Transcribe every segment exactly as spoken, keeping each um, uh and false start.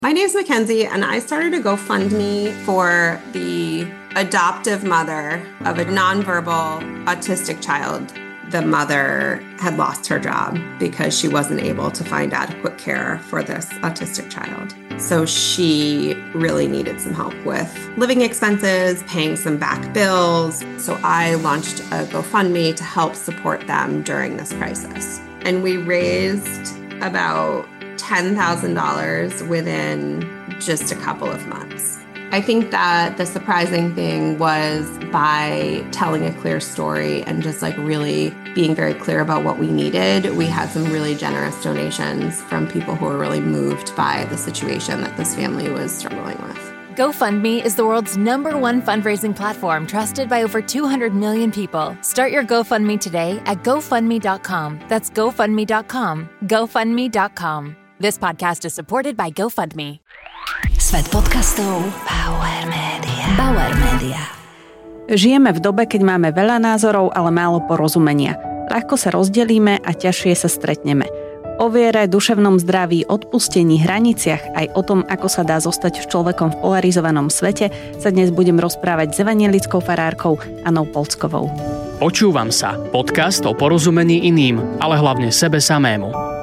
My name's Mackenzie, and I started a GoFundMe for the adoptive mother of a nonverbal autistic child. The mother had lost her job because she wasn't able to find adequate care for this autistic child. So she really needed some help with living expenses, paying some back bills. So I launched a GoFundMe to help support them during this crisis. And we raised about ten thousand dollars within just a couple of months. I think that the surprising thing was by telling a clear story and just like really being very clear about what we needed, we had some really generous donations from people who were really moved by the situation that this family was struggling with. GoFundMe is the world's number one fundraising platform trusted by over two hundred million people. Start your GoFundMe today at GoFundMe dot com. That's GoFundMe dot com. GoFundMe dot com. This podcast is supported by GoFundMe. Svet podcastov Bauer Media. Bauer Media. Žijeme v dobe, keď máme veľa názorov, ale málo porozumenia. Ľahko sa rozdelíme a ťažšie sa stretneme. O viere, duševnom zdraví, odpustení, hraniciach, aj o tom, ako sa dá zostať človekom v polarizovanom svete, sa dnes budem rozprávať s evanjelickou farárkou Annou Polckovou. Počúvam sa. Podcast o porozumení iným, ale hlavne sebe samému.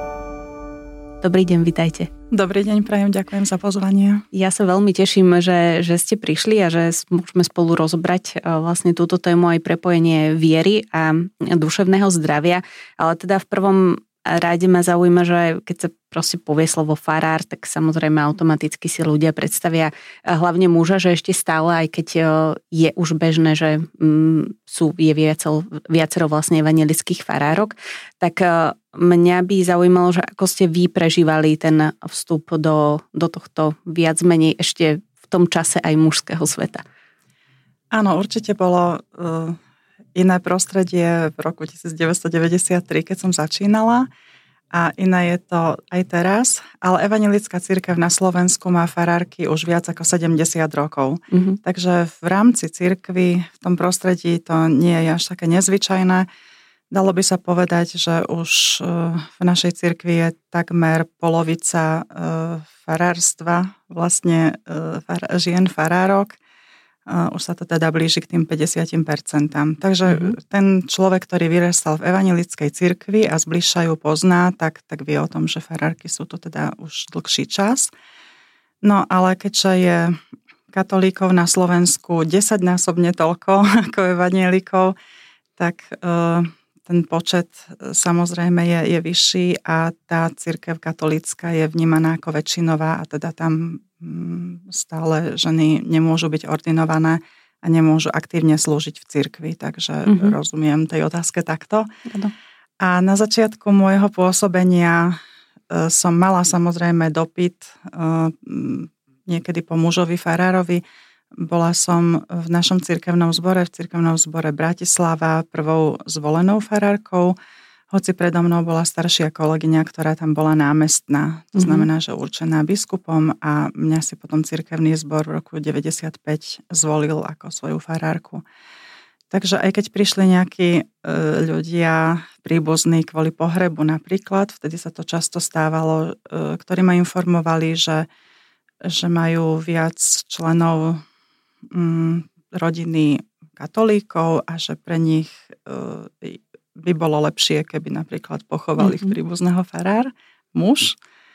Dobrý deň, vitajte. Dobrý deň, prajem, ďakujem za pozvanie. Ja sa veľmi teším, že, že ste prišli a že môžeme spolu rozobrať vlastne túto tému aj prepojenie viery a duševného zdravia. Ale teda v prvom rade ma zaujíma, že keď sa proste povie slovo farár, tak samozrejme automaticky si ľudia predstavia hlavne muža, že ešte stále, aj keď je už bežné, že sú, je viacero, viacero vlastne evanjelických farárok, tak mňa by zaujímalo, že ako ste vy prežívali ten vstup do, do tohto viac menej ešte v tom čase aj mužského sveta. Áno, určite bolo uh, iné prostredie v roku devätnásťstodeväťdesiattri, keď som začínala, a iné je to aj teraz, ale evanjelická cirkev na Slovensku má farárky už viac ako sedemdesiat rokov. Mm-hmm. Takže v rámci cirkvi, v tom prostredí to nie je až také nezvyčajné. Dalo by sa povedať, že už v našej cirkvi je takmer polovica farárstva, vlastne žien farárok. Už sa to teda blíži k tým päťdesiat percent. Takže mm-hmm. ten človek, ktorý vyrastal v evanjelickej cirkvi a zbližša ju pozná, tak, tak vie o tom, že farárky sú tu teda už dlhší čas. No ale keďže je katolíkov na Slovensku desaťnásobne toľko ako evanjelikov, tak uh, ten počet samozrejme je, je vyšší a tá cirkev katolícka je vnímaná ako väčšinová a teda tam stále ženy nemôžu byť ordinované a nemôžu aktívne slúžiť v cirkvi, takže mm-hmm. rozumiem tej otázke takto. Ano. A na začiatku môjho pôsobenia e, som mala samozrejme dopyt e, niekedy po mužovi farárovi. Bola som v našom cirkevnom zbore, v cirkevnom zbore Bratislava prvou zvolenou farárkou, hoci predo mnou bola staršia kolegyňa, ktorá tam bola námestná. To znamená, že určená biskupom a mňa si potom cirkevný zbor v roku deväťdesiatpäť zvolil ako svoju farárku. Takže aj keď prišli nejakí e, ľudia príbuzní kvôli pohrebu napríklad, vtedy sa to často stávalo, e, ktorí ma informovali, že, že majú viac členov m, rodiny katolíkov a že pre nich e, by bolo lepšie, keby napríklad pochovali mm-hmm. ich príbuzného farár, muž.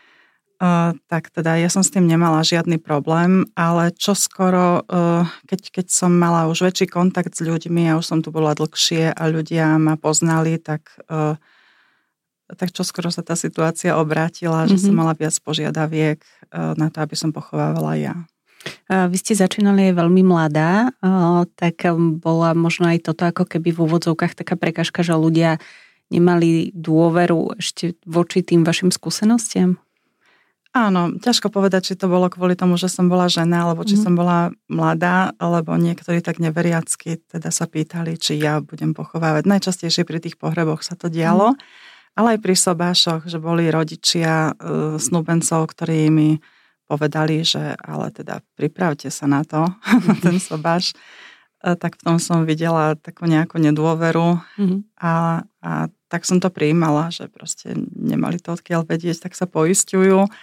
Uh, tak teda ja som s tým nemala žiadny problém, ale čo skoro, uh, keď, keď som mala už väčší kontakt s ľuďmi a už som tu bola dlhšie a ľudia ma poznali, tak, uh, tak čo skoro sa tá situácia obrátila, mm-hmm. že som mala viac požiadaviek uh, na to, aby som pochovávala ja. Vy ste začínali aj veľmi mladá, tak bola možno aj toto ako keby v úvodzovkách taká prekažka, že ľudia nemali dôveru ešte voči tým vašim skúsenostiam? Áno, ťažko povedať, či to bolo kvôli tomu, že som bola žena, alebo či mm. som bola mladá, alebo niektorí tak neveriacky teda sa pýtali, či ja budem pochovávať. Najčastejšie pri tých pohreboch sa to dialo, mm. ale aj pri sobášoch, že boli rodičia e, snúbencov, ktorí mi povedali, že ale teda pripravte sa na to, na ten sobáš. Tak v tom som videla takú nejakú nedôveru mm-hmm. a, a tak som to prijímala, že proste nemali to odkiaľ vedieť, tak sa poisťujú.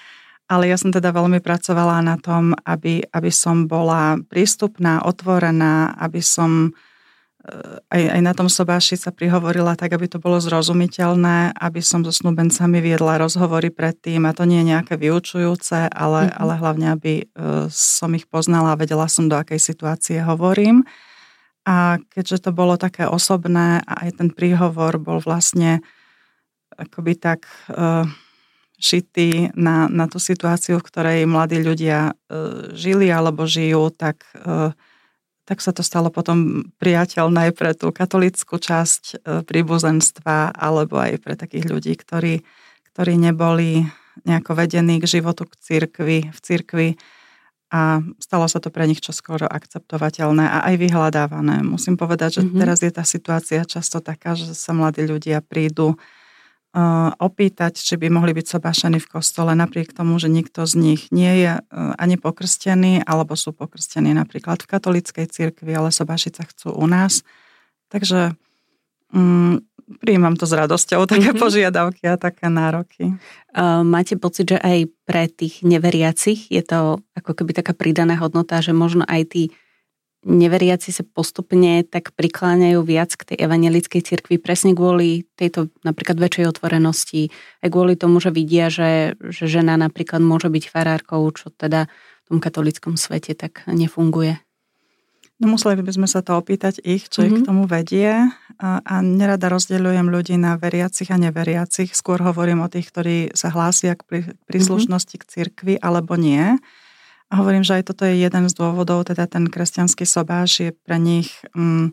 ale ja som teda veľmi pracovala na tom, aby, aby som bola prístupná, otvorená, aby som aj, aj na tom sobáši sa prihovorila tak, aby to bolo zrozumiteľné, aby som so snúbencami viedla rozhovory predtým, a to nie je nejaké vyučujúce, ale, mm-hmm. ale hlavne, aby som ich poznala a vedela som, do akej situácie hovorím. A keďže to bolo také osobné a aj ten príhovor bol vlastne akoby tak uh, šitý na, na tú situáciu, v ktorej mladí ľudia uh, žili alebo žijú, tak, uh, tak sa to stalo potom priateľné pre tú katolícku časť uh, príbuzenstva alebo aj pre takých ľudí, ktorí, ktorí neboli nejako vedení k životu k cirkvi, v cirkvi, a stalo sa to pre nich čoskoro akceptovateľné a aj vyhľadávané. Musím povedať, že mm-hmm. teraz je tá situácia často taká, že sa mladí ľudia prídu uh, opýtať, či by mohli byť sobášení v kostole, napriek tomu, že nikto z nich nie je uh, ani pokrstený, alebo sú pokrstení napríklad v katolíckej cirkvi, ale sobášiť sa chcú u nás. Takže um, prijímam to s radosťou, také mm-hmm. požiadavky a také nároky. Uh, máte pocit, že aj pre tých neveriacich je to ako keby taká pridaná hodnota, že možno aj tí neveriaci sa postupne tak prikláňajú viac k tej evanjelickej cirkvi presne kvôli tejto napríklad väčšej otvorenosti, aj kvôli tomu, že vidia, že, že žena napríklad môže byť farárkou, čo teda v tom katolíckom svete tak nefunguje? No museli by sme sa to opýtať ich, čo mm-hmm. ich k tomu vedie, a, a nerada rozdeľujem ľudí na veriacich a neveriacich. Skôr hovorím o tých, ktorí sa hlásia k príslušnosti mm-hmm. k cirkvi alebo nie. A hovorím, že aj toto je jeden z dôvodov, teda ten kresťanský sobáš je pre nich um,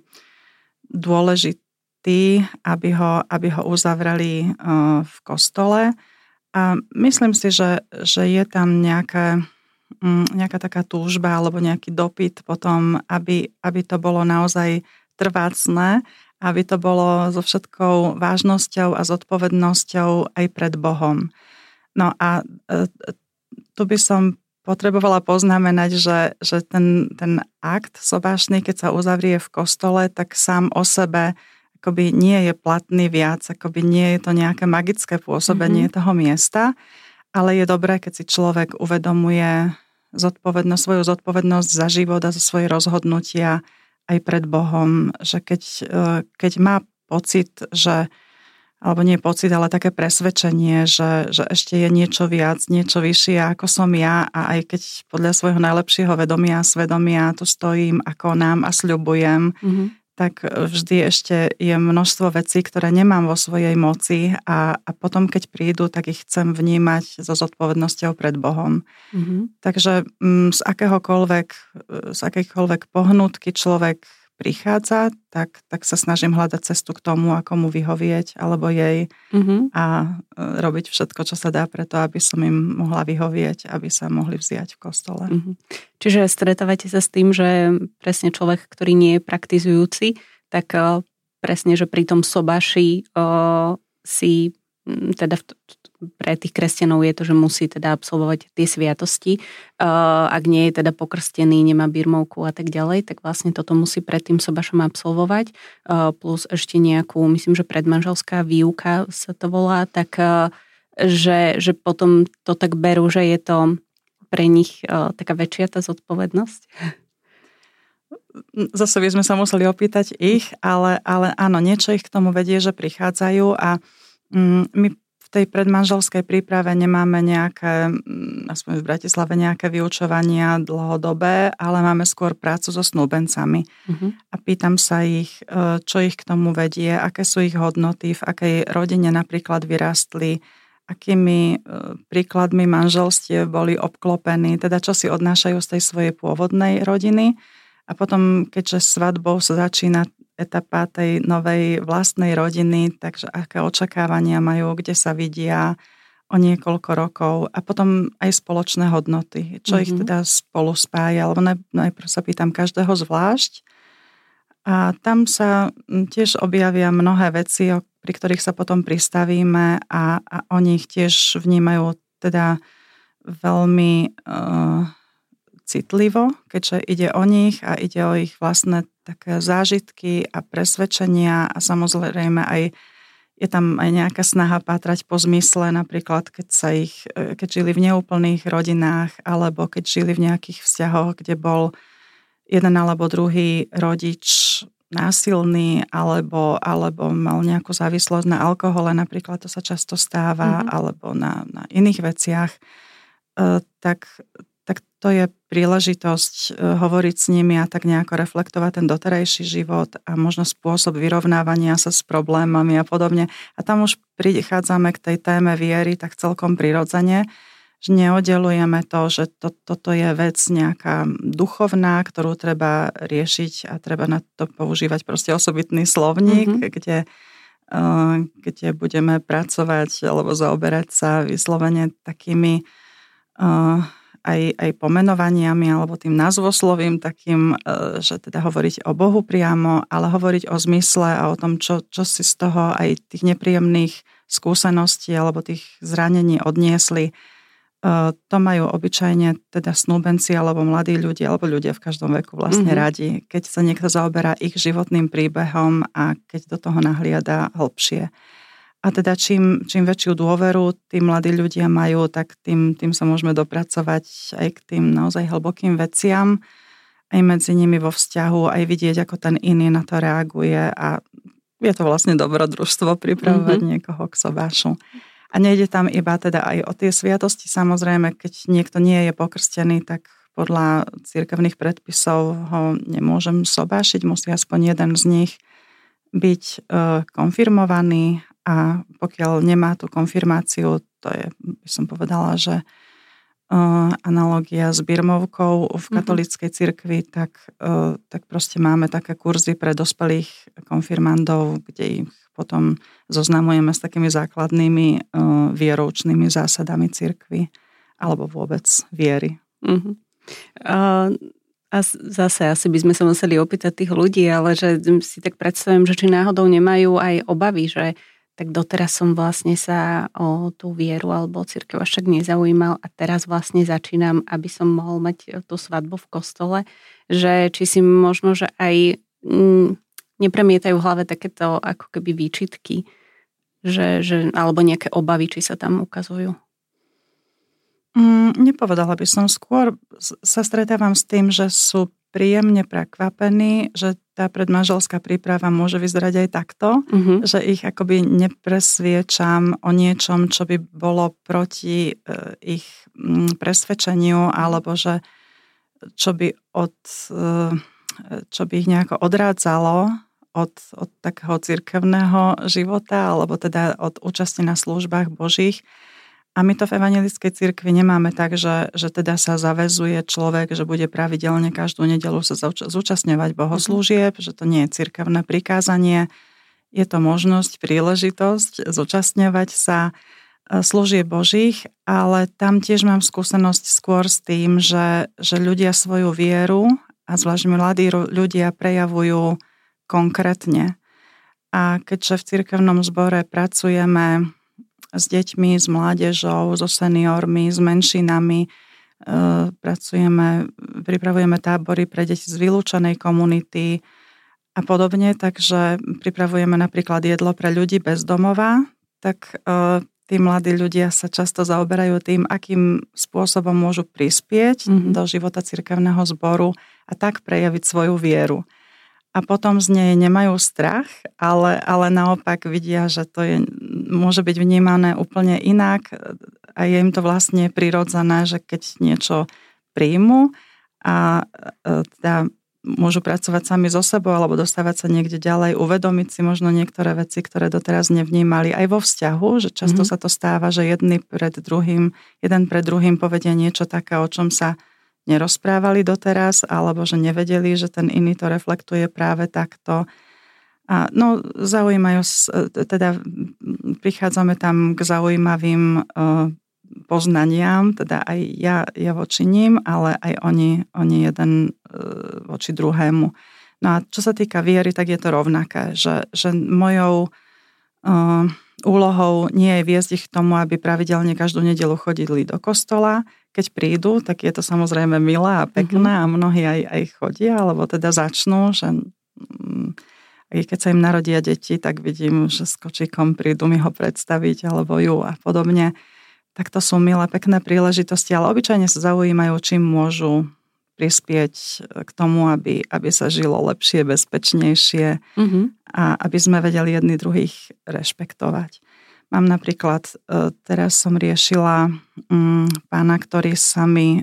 dôležitý, aby ho, aby ho uzavreli uh, v kostole. A myslím si, že, že je tam nejaké nejaká taká túžba alebo nejaký dopyt potom, aby, aby to bolo naozaj trvácne, aby to bolo so všetkou vážnosťou a zodpovednosťou aj pred Bohom. No a tu by som potrebovala poznamenať, že, že ten, ten akt sobášny, keď sa uzavrie v kostole, tak sám o sebe akoby nie je platný viac, akoby nie je to nejaké magické pôsobenie mm-hmm. toho miesta, ale je dobré, keď si človek uvedomuje zodpovednosť, svoju zodpovednosť za život a za svoje rozhodnutia aj pred Bohom, že keď, keď má pocit, že, alebo nie pocit, ale také presvedčenie, že, že ešte je niečo viac, niečo vyššie ako som ja, a aj keď podľa svojho najlepšieho vedomia a svedomia tu stojím a konám a sľubujem, mm-hmm. tak vždy ešte je množstvo vecí, ktoré nemám vo svojej moci, a, a potom, keď prídu, tak ich chcem vnímať so zodpovednosťou pred Bohom. Mm-hmm. Takže m, z akéhokoľvek, z akékoľvek pohnutky človek prichádza, tak, tak sa snažím hľadať cestu k tomu, ako mu vyhovieť alebo jej mm-hmm. a robiť všetko, čo sa dá preto, aby som im mohla vyhovieť, aby sa mohli vziať v kostole. Mm-hmm. Čiže stretávate sa s tým, že presne človek, ktorý nie je praktizujúci, tak presne, že pri tom sobáši si teda pre tých kresťanov je to, že musí teda absolvovať tie sviatosti. Ak nie je teda pokrstený, nemá birmovku a tak ďalej, tak vlastne toto musí pred tým sobášom absolvovať. Plus ešte nejakú, myslím, že predmanželská výuka sa to volá, tak že, že potom to tak berú, že je to pre nich taká väčšia tá zodpovednosť. Zase by sme sa museli opýtať ich, ale, ale áno, niečo ich k tomu vedie, že prichádzajú, a my v tej predmanželskej príprave nemáme nejaké, aspoň v Bratislave, nejaké vyučovania dlhodobé, ale máme skôr prácu so snúbencami. Uh-huh. A pýtam sa ich, čo ich k tomu vedie, aké sú ich hodnoty, v akej rodine napríklad vyrástli, akými príkladmi manželstiev boli obklopení, teda čo si odnášajú z tej svojej pôvodnej rodiny. A potom, keďže svadbou sa začína etapa tej novej vlastnej rodiny, takže aké očakávania majú, kde sa vidia o niekoľko rokov, a potom aj spoločné hodnoty, čo mm-hmm. ich teda spolu spája, alebo najprv sa pýtam každého zvlášť. A tam sa tiež objavia mnohé veci, pri ktorých sa potom pristavíme, a, a oni ich tiež vnímajú teda veľmi uh, citlivo, keďže ide o nich a ide o ich vlastné také zážitky a presvedčenia, a samozrejme aj je tam aj nejaká snaha pátrať po zmysle, napríklad keď sa ich, keď žili v neúplných rodinách, alebo keď žili v nejakých vzťahoch, kde bol jeden alebo druhý rodič násilný, alebo, alebo mal nejakú závislosť na alkohole, napríklad to sa často stáva, mm-hmm. alebo na, na iných veciach, tak, tak to je príležitosť hovoriť s nimi a tak nejako reflektovať ten doterajší život a možno spôsob vyrovnávania sa s problémami a podobne. A tam už prichádzame k tej téme viery tak celkom prirodzene, že neoddelujeme to, že to, toto je vec nejaká duchovná, ktorú treba riešiť a treba na to používať proste osobitný slovník, mm-hmm. kde, uh, kde budeme pracovať alebo zaoberať sa vyslovene takými uh, aj, aj pomenovaniami alebo tým názvoslovím takým, uh, že teda hovoriť o Bohu priamo, ale hovoriť o zmysle a o tom, čo, čo si z toho aj tých nepríjemných skúseností alebo tých zranení odniesli. To majú obyčajne teda snúbenci alebo mladí ľudia, alebo ľudia v každom veku vlastne mm-hmm. radi, keď sa niekto zaoberá ich životným príbehom a keď do toho nahliada hlbšie. A teda čím, čím väčšiu dôveru tí mladí ľudia majú, tak tým, tým sa môžeme dopracovať aj k tým naozaj hlbokým veciam, aj medzi nimi vo vzťahu, aj vidieť, ako ten iný na to reaguje a je to vlastne dobrodružstvo pripravovať mm-hmm. niekoho k sobášu. A nejde tam iba teda aj o tie sviatosti. Samozrejme, keď niekto nie je pokrstený, tak podľa cirkevných predpisov ho nemôžem sobášiť. Musí aspoň jeden z nich byť e, konfirmovaný a pokiaľ nemá tú konfirmáciu, to je, by som povedala, že e, analogia s birmovkou v katolíckej cirkvi, tak, e, tak proste máme také kurzy pre dospelých konfirmandov, kde ich potom zoznamujeme s takými základnými uh, vieroučnými zásadami cirkvi alebo vôbec viery. Uh-huh. Uh, a zase asi by sme sa museli opýtať tých ľudí, ale že si tak predstavujem, že či náhodou nemajú aj obavy, že tak doteraz som vlastne sa o tú vieru alebo o cirkev až tak nezaujímal a teraz vlastne začínam, aby som mohol mať tú svadbu v kostole, že či si možno, že aj... Mm, nepremietajú v hlave takéto ako keby výčitky, že, že, alebo nejaké obavy, či sa tam ukazujú? Mm, nepovedala by som. Skôr sa stretávam s tým, že sú príjemne prekvapení, že tá predmanželská príprava môže vyzerať aj takto, uh-huh. že ich akoby nepresviečam o niečom, čo by bolo proti uh, ich mm, presvedčeniu, alebo že čo by od... Uh, čo by ich nejako odrádzalo od, od takého cirkevného života alebo teda od účasti na službách Božích. A my to v evanjelickej cirkvi nemáme tak, že, že teda sa zaväzuje človek, že bude pravidelne každú nedeľu sa zúčastňovať bohoslúžieb, mm-hmm. že to nie je cirkevné prikázanie. Je to možnosť, príležitosť zúčastňovať sa služieb Božích, ale tam tiež mám skúsenosť skôr s tým, že, že ľudia svoju vieru a zvlášť mladí ľudia prejavujú konkrétne. A keďže v cirkevnom zbore pracujeme s deťmi, s mládežou, so seniormi, s menšinami, e, pracujeme, pripravujeme tábory pre deti z vylúčenej komunity a podobne, takže pripravujeme napríklad jedlo pre ľudí bez domova, tak e, tí mladí ľudia sa často zaoberajú tým, akým spôsobom môžu prispieť mm-hmm. do života cirkevného zboru a tak prejaviť svoju vieru. A potom z nej nemajú strach, ale, ale naopak vidia, že to je, môže byť vnímané úplne inak a je im to vlastne prirodzené, že keď niečo príjmu a teda môžu pracovať sami so sebou alebo dostávať sa niekde ďalej, uvedomiť si možno niektoré veci, ktoré doteraz nevnímali aj vo vzťahu, že často mm-hmm. sa to stáva, že jedni pred druhým, jeden pred druhým povedia niečo také, o čom sa nerozprávali doteraz, alebo že nevedeli, že ten iný to reflektuje práve takto. A no, zaujímajú, teda prichádzame tam k zaujímavým uh, poznaniam, teda aj ja, ja voči ním, ale aj oni, oni jeden uh, voči druhému. No a čo sa týka viery, tak je to rovnaké, že, že mojou uh, úlohou nie je viesť ich k tomu, aby pravidelne každú nedeľu chodili do kostola. Keď prídu, tak je to samozrejme milé a pekné mm-hmm. a mnohí aj, aj chodia, alebo teda začnú, že A keď sa im narodia deti, tak vidím, že s kočíkom prídu mi ho predstaviť alebo ju a podobne. Tak to sú milé, pekné príležitosti, ale obyčajne sa zaujímajú, čím môžu prispieť k tomu, aby, aby sa žilo lepšie, bezpečnejšie mm-hmm. a aby sme vedeli jedni druhých rešpektovať. Mám napríklad, teraz som riešila pána, ktorý sa mi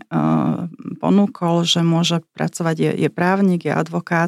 ponúkol, že môže pracovať, je, je právnik, je advokát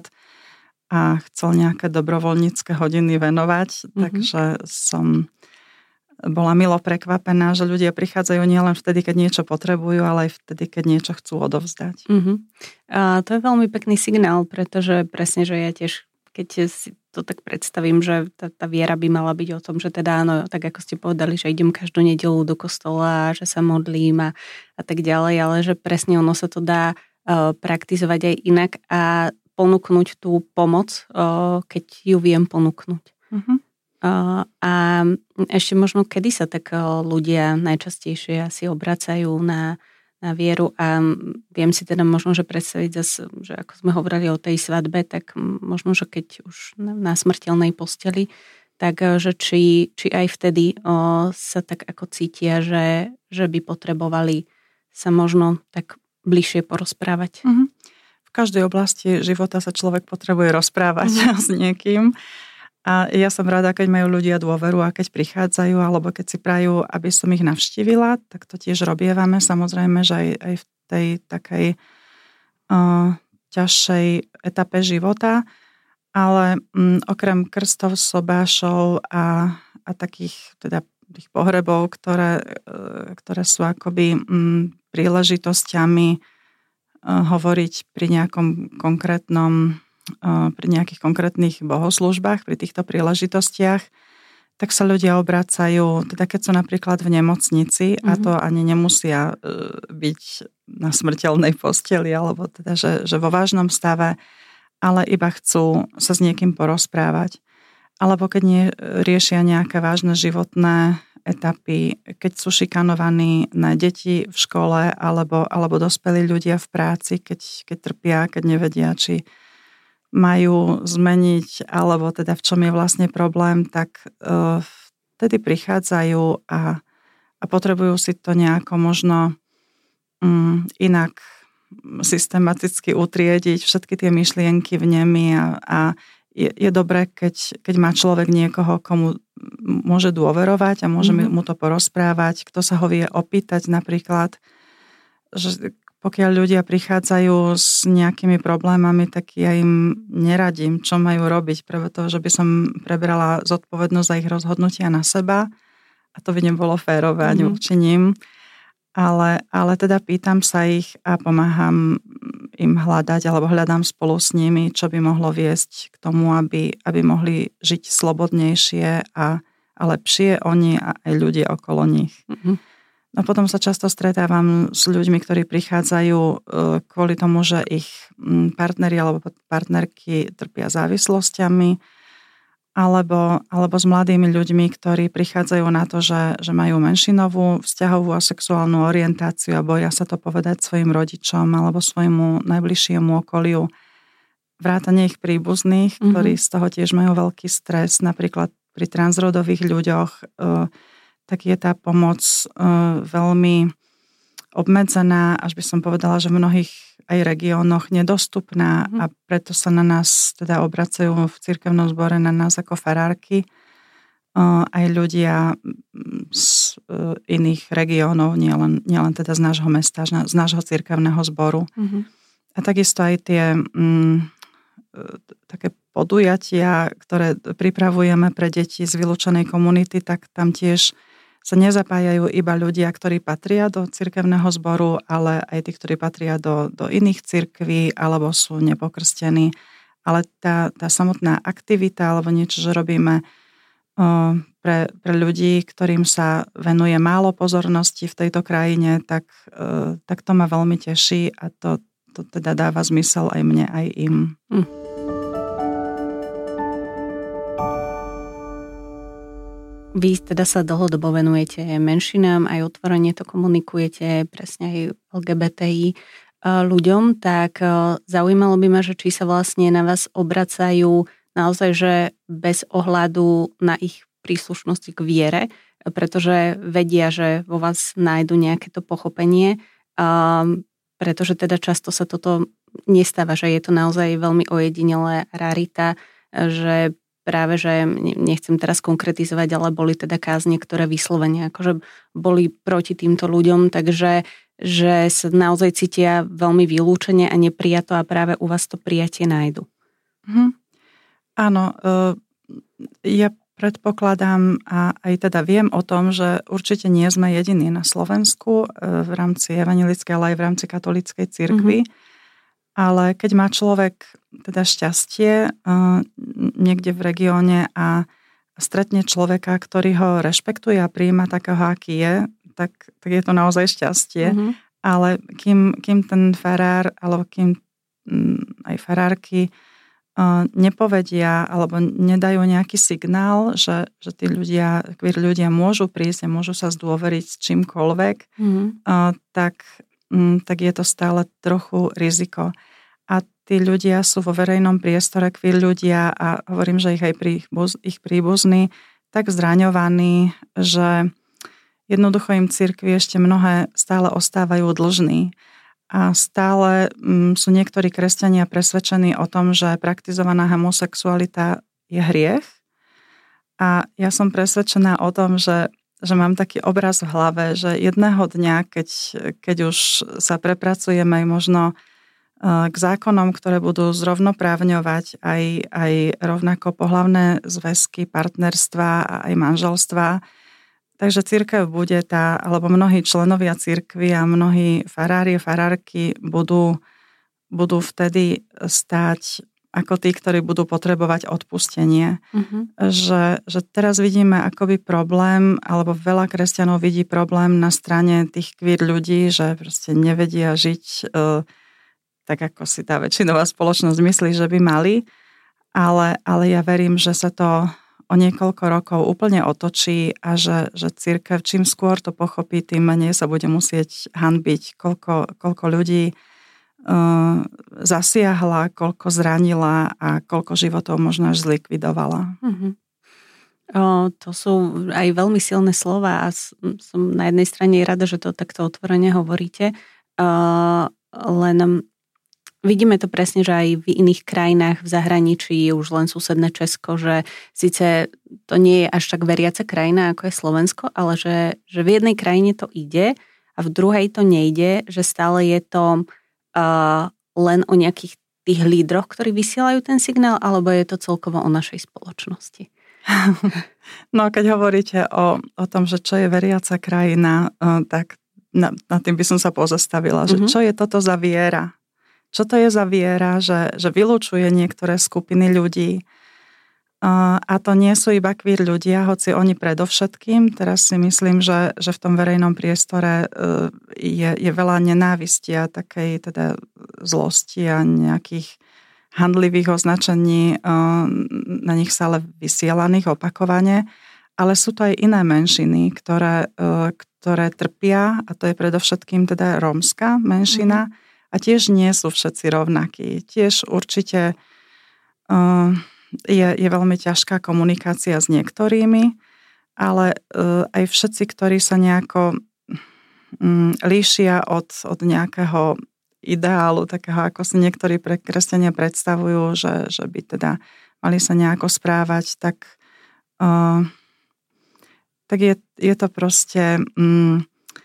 a chcel nejaké dobrovoľnícke hodiny venovať, mm-hmm. takže som bola milo prekvapená, že ľudia prichádzajú nielen vtedy, keď niečo potrebujú, ale aj vtedy, keď niečo chcú odovzdať. Mm-hmm. A to je veľmi pekný signál, pretože presne, že ja tiež, keď si to tak predstavím, že tá, tá viera by mala byť o tom, že teda áno, tak ako ste povedali, že idem každú nedeľu do kostola, že sa modlím a, a tak ďalej, ale že presne ono sa to dá uh, praktizovať aj inak a ponúknuť tú pomoc, uh, keď ju viem ponúknuť. Mm-hmm. Uh, a ešte možno, kedy sa tak uh, ľudia najčastejšie asi obracajú na na vieru a viem si teda možno, že predstaviť zase, že ako sme hovorili o tej svadbe, tak možno, že keď už na smrteľnej posteli, tak že či, či aj vtedy o, sa tak ako cítia, že, že by potrebovali sa možno tak bližšie porozprávať. Mm-hmm. V každej oblasti života sa človek potrebuje rozprávať mm-hmm. s niekým. A ja som rada, keď majú ľudia dôveru a keď prichádzajú, alebo keď si prajú, aby som ich navštívila, tak to tiež robievame. Samozrejme, že aj, aj v tej takej uh, ťažšej etape života, ale um, okrem krstov, sobášov a, a takých teda tých pohrebov, ktoré, uh, ktoré sú akoby um, príležitosťami uh, hovoriť pri nejakom konkrétnom pri nejakých konkrétnych bohoslúžbách, pri týchto príležitostiach, tak sa ľudia obracajú, teda keď sú napríklad v nemocnici mm-hmm. a to ani nemusia byť na smrteľnej posteli, alebo teda, že, že vo vážnom stave, ale iba chcú sa s niekým porozprávať. Alebo keď nie, riešia nejaké vážne životné etapy, keď sú šikanovaní na deti v škole, alebo, alebo dospelí ľudia v práci, keď, keď trpia, keď nevedia, či majú zmeniť, alebo teda v čom je vlastne problém, tak uh, vtedy prichádzajú a, a potrebujú si to nejako možno um, inak systematicky utriediť, všetky tie myšlienky v nemi a, a je, je dobré, keď, keď má človek niekoho, komu môže dôverovať a môže mm-hmm. mu to porozprávať, kto sa ho vie opýtať napríklad, že pokiaľ ľudia prichádzajú s nejakými problémami, tak ja im neradím, čo majú robiť, preto, že by som prebrala zodpovednosť za ich rozhodnutia na seba a to by nebolo férové ani mm-hmm. voči nim. Ale, ale teda pýtam sa ich a pomáham im hľadať alebo hľadám spolu s nimi, čo by mohlo viesť k tomu, aby, aby mohli žiť slobodnejšie a, a lepšie oni a aj ľudia okolo nich. Mm-hmm. No potom sa často stretávam s ľuďmi, ktorí prichádzajú kvôli tomu, že ich partneri alebo partnerky trpia závislosťami, alebo, alebo s mladými ľuďmi, ktorí prichádzajú na to, že, že majú menšinovú vzťahovú a sexuálnu orientáciu a boja sa to povedať svojim rodičom alebo svojmu najbližšiemu okoliu. Vrátane ich príbuzných, mm-hmm. ktorí z toho tiež majú veľký stres, napríklad pri transrodových ľuďoch, tak je tá pomoc uh, veľmi obmedzená, až by som povedala, že v mnohých aj regiónoch nedostupná mm. a preto sa na nás teda obracajú v cirkevnom zbore na nás ako farárky uh, aj ľudia z uh, iných regiónov, nielen, nielen teda z nášho mesta, z nášho cirkevného zboru. Mm-hmm. A takisto aj tie um, také podujatia, ktoré pripravujeme pre deti z vylúčenej komunity, tak tam tiež sa nezapájajú iba ľudia, ktorí patria do cirkevného zboru, ale aj tí, ktorí patria do, do iných cirkví alebo sú nepokrstení. Ale tá, tá samotná aktivita alebo niečo, že robíme uh, pre, pre ľudí, ktorým sa venuje málo pozornosti v tejto krajine, tak, uh, tak to ma veľmi teší a to, to teda dáva zmysel aj mne, aj im. Hm. Vy teda sa dlhodobo venujete menšinám, aj otvorene to komunikujete, presne aj el gé bé té í ľuďom, tak zaujímalo by ma, že či sa vlastne na vás obracajú naozaj, že bez ohľadu na ich príslušnosti k viere, pretože vedia, že vo vás nájdu nejaké to pochopenie, um, pretože teda často sa toto nestáva, že je to naozaj veľmi ojedinelá rarita, že práve, že nechcem teraz konkretizovať, ale boli teda kázne, ktoré vyslovene akože boli proti týmto ľuďom, takže že sa naozaj cítia veľmi vylúčene a neprijato a práve u vás to prijatie nájdu. Mhm. Áno, ja predpokladám a aj teda viem o tom, že určite nie sme jediní na Slovensku v rámci evanjelickej, ale aj v rámci katolíckej cirkvi. Mm-hmm. Ale keď má človek teda šťastie niekde v regióne a stretne človeka, ktorý ho rešpektuje a prijíma takého, aký je, tak, tak je to naozaj šťastie. Mm-hmm. Ale kým, kým ten farár, alebo kým aj farárky nepovedia alebo nedajú nejaký signál, že, že tí ľudia, queer ľudia môžu prísť a môžu sa zdôveriť s čímkoľvek, mm-hmm. tak, tak je to stále trochu riziko. A tí ľudia sú vo verejnom priestore, queer ľudia, a hovorím, že ich aj príbuz, ich príbuzní tak zraňovaní, že jednoducho im cirkvi ešte mnohé stále ostávajú dlžní. A stále mm, sú niektorí kresťania presvedčení o tom, že praktizovaná homosexualita je hriech. A ja som presvedčená o tom, že, že mám taký obraz v hlave, že jedného dňa, keď, keď už sa prepracujeme možno k zákonom, ktoré budú zrovnoprávňovať aj, aj rovnako pohlavné zväzky, partnerstva a aj manželstva, takže cirkev bude tá, alebo mnohí členovia cirkvi a mnohí farári a farárky budú, budú vtedy stáť ako tí, ktorí budú potrebovať odpustenie. Mm-hmm. Že, že teraz vidíme akoby problém, alebo veľa kresťanov vidí problém na strane tých queer ľudí, že proste nevedia žiť e, tak, ako si tá väčšinová spoločnosť myslí, že by mali. Ale, ale ja verím, že sa to o niekoľko rokov úplne otočí a že, že cirkev čím skôr to pochopí, tým menej sa bude musieť hanbiť, koľko, koľko ľudí uh, zasiahla, koľko zranila a koľko životov možno až zlikvidovala. Mm-hmm. O, to sú aj veľmi silné slova a som na jednej strane rada, že to takto otvorene hovoríte, uh, len vidíme to presne, že aj v iných krajinách v zahraničí, už len susedné Česko, že síce to nie je až tak veriaca krajina, ako je Slovensko, ale že, že v jednej krajine to ide a v druhej to nejde, že stále je to uh, len o nejakých tých lídroch, ktorí vysielajú ten signál, alebo je to celkovo o našej spoločnosti? No, keď hovoríte o, o tom, že čo je veriaca krajina, uh, tak na, na tým by som sa pozastavila, mm-hmm. že čo je toto za viera? Čo to je za viera, že, že vylúčuje niektoré skupiny ľudí. A to nie sú iba queer ľudia, hoci oni predovšetkým. Teraz si myslím, že, že v tom verejnom priestore je, je veľa nenávisti a takej teda zlosti a nejakých handlivých označení na nich sa ale vysielaných opakovane. Ale sú to aj iné menšiny, ktoré, ktoré trpia, a to je predovšetkým teda rómska menšina. Mm. A tiež nie sú všetci rovnakí. Tiež určite uh, je, je veľmi ťažká komunikácia s niektorými, ale uh, aj všetci, ktorí sa nejako um, líšia od, od nejakého ideálu, takého, ako si niektorí pre kresťania predstavujú, že, že by teda mali sa nejako správať, tak, uh, tak je, je to proste... Um,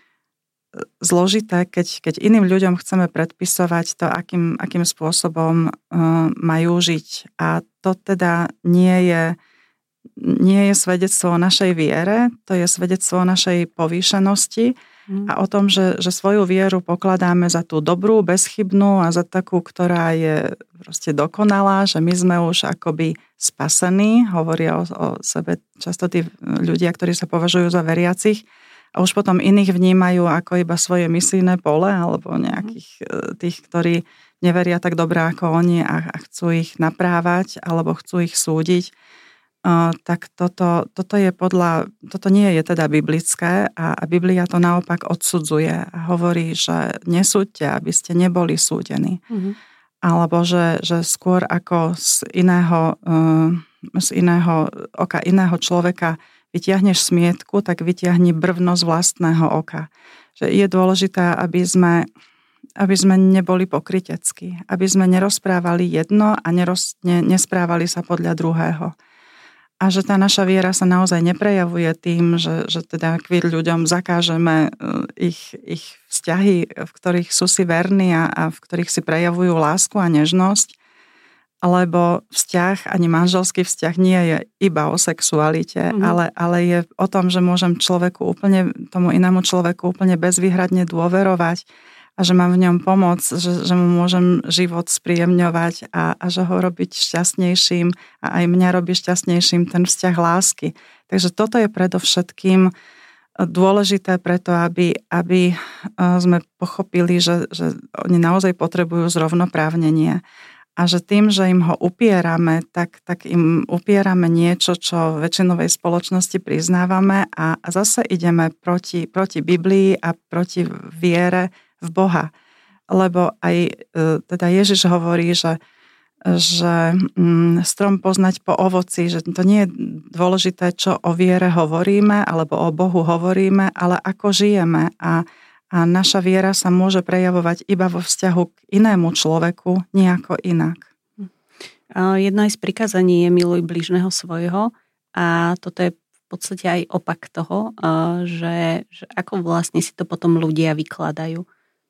zložité, keď, keď iným ľuďom chceme predpisovať to, akým, akým spôsobom uh, majú žiť. A to teda nie je, nie je svedectvo o našej viere, to je svedectvo o našej povýšenosti mm. a o tom, že, že svoju vieru pokladáme za tú dobrú, bezchybnú a za takú, ktorá je proste dokonalá, že my sme už akoby spasení, hovoria o, o sebe často tí ľudia, ktorí sa považujú za veriacich, a už potom iných vnímajú ako iba svoje misijné pole alebo nejakých tých, ktorí neveria tak dobre ako oni a chcú ich naprávať alebo chcú ich súdiť. Tak toto, toto je podľa, toto nie je teda biblické a Biblia to naopak odsudzuje a hovorí, že nesúďte, aby ste neboli súdení. Mm-hmm. alebo že, že skôr ako z iného, z iného oka iného človeka vytiahneš smietku, tak vytiahni brvno z vlastného oka. Že je dôležité, aby sme, aby sme neboli pokryteckí, aby sme nerozprávali jedno a neroz, ne, nesprávali sa podľa druhého. A že tá naša viera sa naozaj neprejavuje tým, že, že teda kvôli ľuďom zakážeme ich, ich vzťahy, v ktorých sú si verní a, a v ktorých si prejavujú lásku a nežnosť, lebo vzťah, ani manželský vzťah nie je iba o sexualite, mm. ale, ale je o tom, že môžem človeku úplne, tomu inému človeku úplne bezvýhradne dôverovať a že mám v ňom pomoc, že, že mu môžem život spríjemňovať a, a že ho robiť šťastnejším a aj mňa robí šťastnejším ten vzťah lásky. Takže toto je predovšetkým dôležité preto, aby, aby sme pochopili, že, že oni naozaj potrebujú zrovnoprávnenie a že tým, že im ho upierame, tak, tak im upierame niečo, čo väčšinovej spoločnosti priznávame a, a zase ideme proti, proti Biblii a proti viere v Boha. Lebo aj teda Ježiš hovorí, že, že strom poznať po ovoci, že to nie je dôležité, čo o viere hovoríme, alebo o Bohu hovoríme, ale ako žijeme. A, a naša viera sa môže prejavovať iba vo vzťahu k inému človeku, nejako inak. Jedno aj z prikázaní je miluj blížneho svojho a toto je v podstate aj opak toho, že, že ako vlastne si to potom ľudia vykladajú.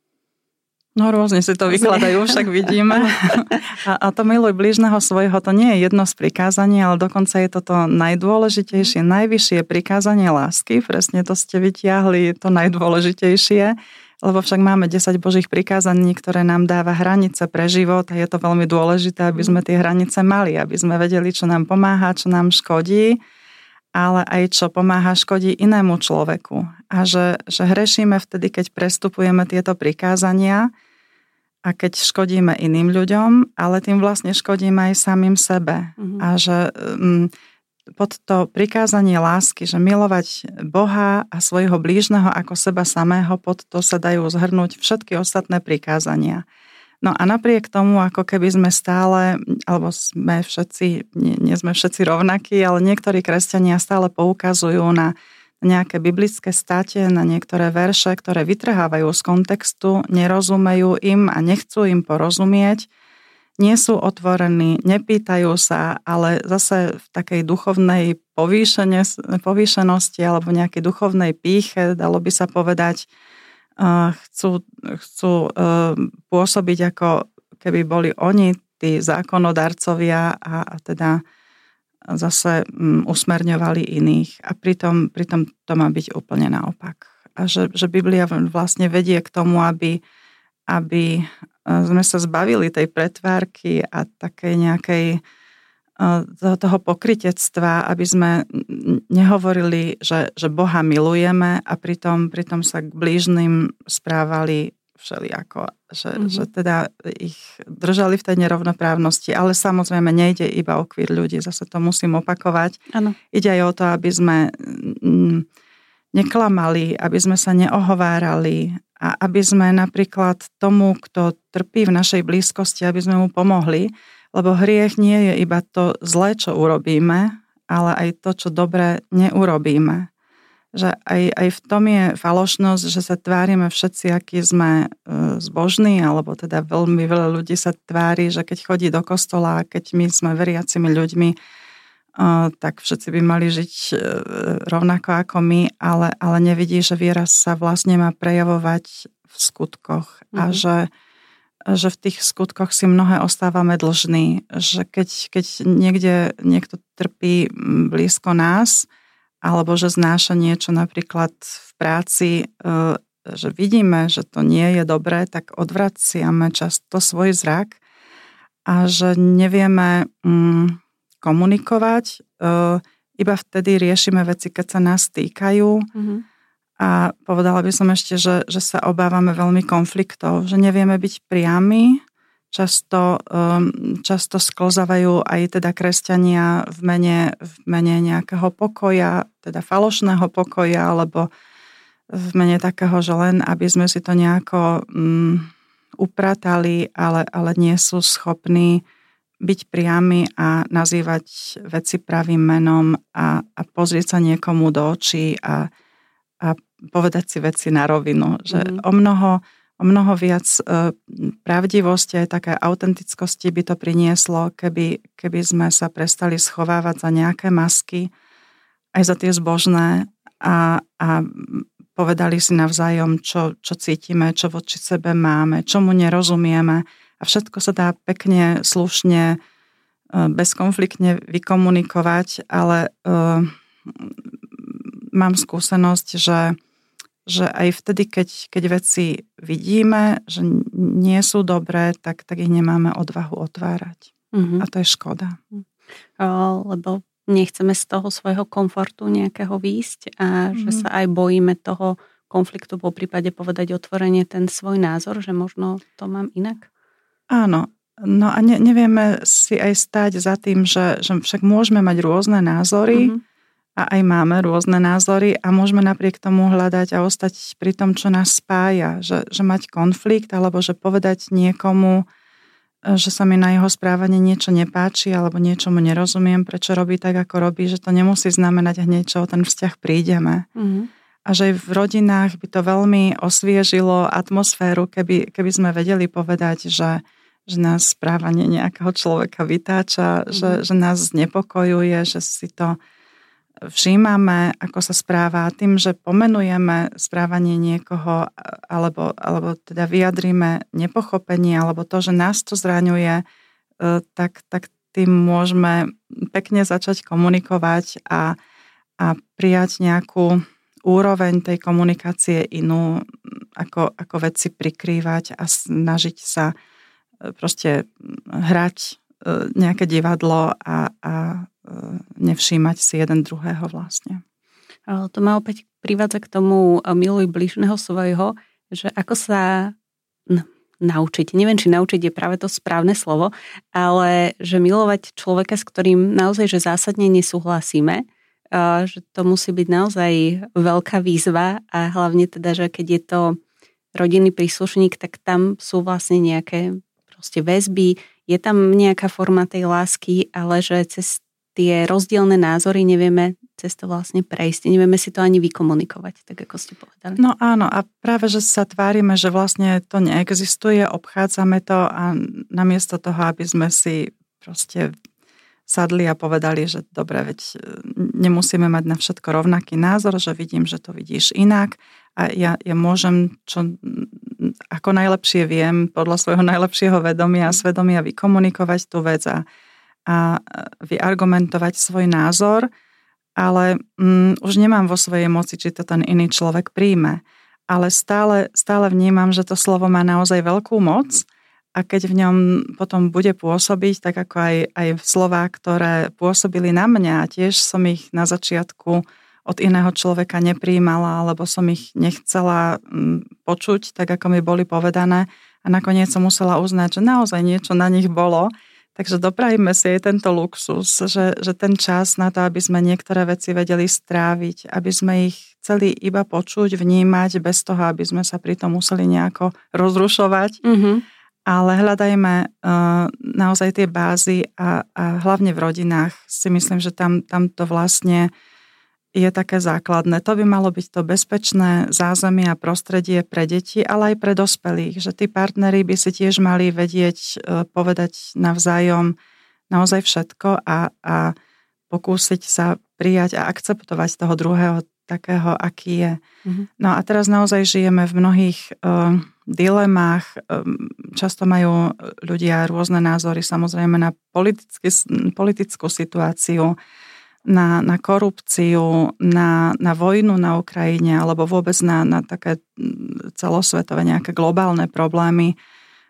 No rôzne si to vykladajú, však vidíme. A, a to miluj blížneho svojho, to nie je jedno z prikázaní, ale dokonca je toto najdôležitejšie, najvyššie prikázanie lásky. Presne to ste vytiahli, to najdôležitejšie, lebo však máme desať Božích prikázaní, ktoré nám dáva hranice pre život a je to veľmi dôležité, aby sme tie hranice mali, aby sme vedeli, čo nám pomáha, čo nám škodí, ale aj čo pomáha škodí inému človeku. A že, že hrešíme vtedy, keď prestupujeme tieto prikázania a keď škodíme iným ľuďom, ale tým vlastne škodíme aj samým sebe. Mm-hmm. A že um, pod to prikázanie lásky, že milovať Boha a svojho blížneho ako seba samého, pod to sa dajú zhrnúť všetky ostatné prikázania. No a napriek tomu, ako keby sme stále, alebo sme všetci, nie, nie sme všetci rovnakí, ale niektorí kresťania stále poukazujú na nejaké biblické státe, na niektoré verše, ktoré vytrhávajú z kontextu, nerozumejú im a nechcú im porozumieť, nie sú otvorení, nepýtajú sa, ale zase v takej duchovnej povýšenosti alebo nejakej duchovnej pýche, dalo by sa povedať, chcú, chcú pôsobiť ako keby boli oni tí zákonodarcovia a teda zase usmerňovali iných. A pritom, pritom to má byť úplne naopak. A že, že Biblia vlastne vedie k tomu, aby, aby sme sa zbavili tej pretvárky a takej nejakej toho pokrytectva, aby sme nehovorili, že, že Boha milujeme a pritom, pritom sa k blížnym správali všelijako. Že, mm-hmm. že teda ich držali v tej nerovnoprávnosti, ale samozrejme nejde iba o queer ľudí, zase to musím opakovať. Ano. Ide aj o to, aby sme neklamali, aby sme sa neohovárali a aby sme napríklad tomu, kto trpí v našej blízkosti, aby sme mu pomohli. Lebo hriech nie je iba to zlé, čo urobíme, ale aj to, čo dobre neurobíme. Že aj, aj v tom je falošnosť, že sa tvárime všetci, akí sme zbožní, alebo teda veľmi veľa ľudí sa tvári, že keď chodí do kostola a keď my sme veriacimi ľuďmi, tak všetci by mali žiť rovnako ako my, ale, ale nevidí, že viera sa vlastne má prejavovať v skutkoch. Mm-hmm. A že že v tých skutkoch si mnohé ostávame dlžní, že keď, keď niekde niekto trpí blízko nás, alebo že znáša niečo napríklad v práci, že vidíme, že to nie je dobré, tak odvraciame často svoj zrak a že nevieme komunikovať, iba vtedy riešime veci, keď sa nás týkajú. Mm-hmm. A povedala by som ešte, že, že sa obávame veľmi konfliktov, že nevieme byť priami. Často, um, často sklzávajú aj teda kresťania v mene, v mene nejakého pokoja, teda falošného pokoja, alebo v mene takého, že len aby sme si to nejako um, upratali, ale, ale nie sú schopní byť priami a nazývať veci pravým menom a, a pozrieť sa niekomu do očí a, a povedať si veci na rovinu. Že mm. o mnoho, o mnoho viac e, pravdivosti aj také autentickosti by to prinieslo, keby, keby sme sa prestali schovávať za nejaké masky, aj za tie zbožné a, a povedali si navzájom, čo, čo cítime, čo voči sebe máme, čomu nerozumieme a všetko sa dá pekne, slušne, bezkonfliktne vykomunikovať, ale uh, mám skúsenosť, že, že aj vtedy, keď, keď veci vidíme, že nie sú dobré, tak, tak ich nemáme odvahu otvárať. Mm-hmm. A to je škoda. Lebo nechceme z toho svojho komfortu nejakého výjsť a mm. že sa aj bojíme toho konfliktu, po prípade povedať otvorene ten svoj názor, že možno to mám inak? Áno. No a ne, nevieme si aj stať za tým, že, že však môžeme mať rôzne názory mm. a aj máme rôzne názory a môžeme napriek tomu hľadať a ostať pri tom, čo nás spája. Že, že mať konflikt alebo že povedať niekomu, že sa mi na jeho správanie niečo nepáči alebo niečomu nerozumiem, prečo robí tak, ako robí, že to nemusí znamenať hneď, čo o ten vzťah prídeme. Mm-hmm. A že aj v rodinách by to veľmi osviežilo atmosféru, keby, keby sme vedeli povedať, že, že nás správanie nejakého človeka vytáča, mm-hmm. že, že nás znepokojuje, že si to všímame, ako sa správa. Tým, že pomenujeme správanie niekoho alebo, alebo teda vyjadríme nepochopenie alebo to, že nás to zraňuje, tak, tak tým môžeme pekne začať komunikovať a, a prijať nejakú úroveň tej komunikácie inú, ako, ako veci prikrývať a snažiť sa proste hrať nejaké divadlo a, a nevšímať si jeden druhého vlastne. To ma opäť privádza k tomu miluj bližného svojho, že ako sa no, naučiť. Neviem, či naučiť je práve to správne slovo, ale že milovať človeka, s ktorým naozaj že zásadne nesúhlasíme, že to musí byť naozaj veľká výzva a hlavne teda, že keď je to rodinný príslušník, tak tam sú vlastne nejaké proste väzby, je tam nejaká forma tej lásky, ale že cez tie rozdielne názory nevieme cez to vlastne prejsť. Nevieme si to ani vykomunikovať, tak ako ste povedali. No áno, a práve, že sa tvárime, že vlastne to neexistuje, obchádzame to a namiesto toho, aby sme si proste sadli a povedali, že dobre, veď nemusíme mať na všetko rovnaký názor, že vidím, že to vidíš inak a ja, ja môžem, čo ako najlepšie viem, podľa svojho najlepšieho vedomia a svedomia vykomunikovať tú vec a a vyargumentovať svoj názor, ale mm, už nemám vo svojej moci, či to ten iný človek príjme. Ale stále, stále vnímam, že to slovo má naozaj veľkú moc a keď v ňom potom bude pôsobiť, tak ako aj, aj slová, ktoré pôsobili na mňa, tiež som ich na začiatku od iného človeka nepríjmala, alebo som ich nechcela mm, počuť, tak ako mi boli povedané a nakoniec som musela uznať, že naozaj niečo na nich bolo. Takže doprajme si aj tento luxus, že, že ten čas na to, aby sme niektoré veci vedeli stráviť, aby sme ich chceli iba počuť, vnímať, bez toho, aby sme sa pri tom museli nejako rozrušovať. Mm-hmm. Ale hľadajme uh, naozaj tie bázy a, a hlavne v rodinách si myslím, že tam, tam to vlastne je také základné. To by malo byť to bezpečné zázemie a prostredie pre deti, ale aj pre dospelých. Že tí partneri by si tiež mali vedieť povedať navzájom naozaj všetko a, a pokúsiť sa prijať a akceptovať toho druhého takého, aký je. Mm-hmm. No a teraz naozaj žijeme v mnohých uh, dilemách. Um, často majú ľudia rôzne názory, samozrejme na politický, politickú situáciu, Na, na korupciu, na, na vojnu na Ukrajine alebo vôbec na, na také celosvetové nejaké globálne problémy. E,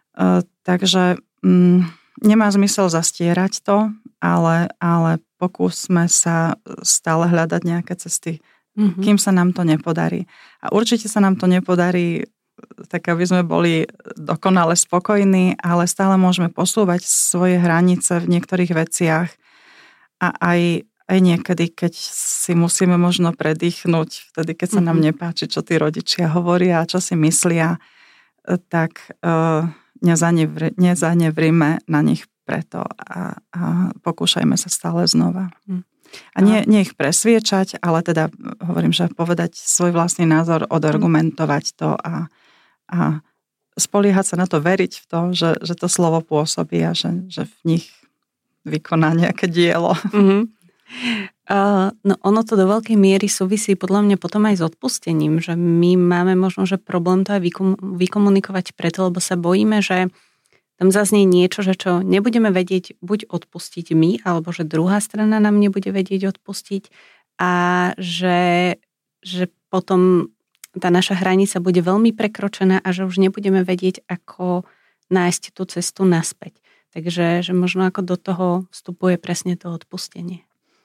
takže mm, nemá zmysel zastierať to, ale, ale pokúsme sa stále hľadať nejaké cesty, mm-hmm. kým sa nám to nepodarí. A určite sa nám to nepodarí tak, aby sme boli dokonale spokojní, ale stále môžeme posúvať svoje hranice v niektorých veciach a aj Aj niekedy, keď si musíme možno predýchnuť, vtedy, keď sa nám nepáči, čo tí rodičia hovoria a čo si myslia, tak uh, nezanevri, nezanevrime na nich preto a, a pokúšajme sa stále znova. A nie, nie ich presviečať, ale teda hovorím, že povedať svoj vlastný názor, odargumentovať to a, a spoliehať sa na to, veriť v to, že, že to slovo pôsobí a že, že v nich vykoná nejaké dielo. Mm-hmm. Uh, no ono to do veľkej miery súvisí podľa mňa potom aj s odpustením, že my máme možno, že problém to aj vykom, vykomunikovať preto, lebo sa bojíme, že tam zaznie niečo, že čo nebudeme vedieť buď odpustiť my, alebo že druhá strana nám nebude vedieť odpustiť a že, že potom tá naša hranica bude veľmi prekročená a že už nebudeme vedieť, ako nájsť tú cestu naspäť. Takže že možno ako do toho vstupuje presne to odpustenie.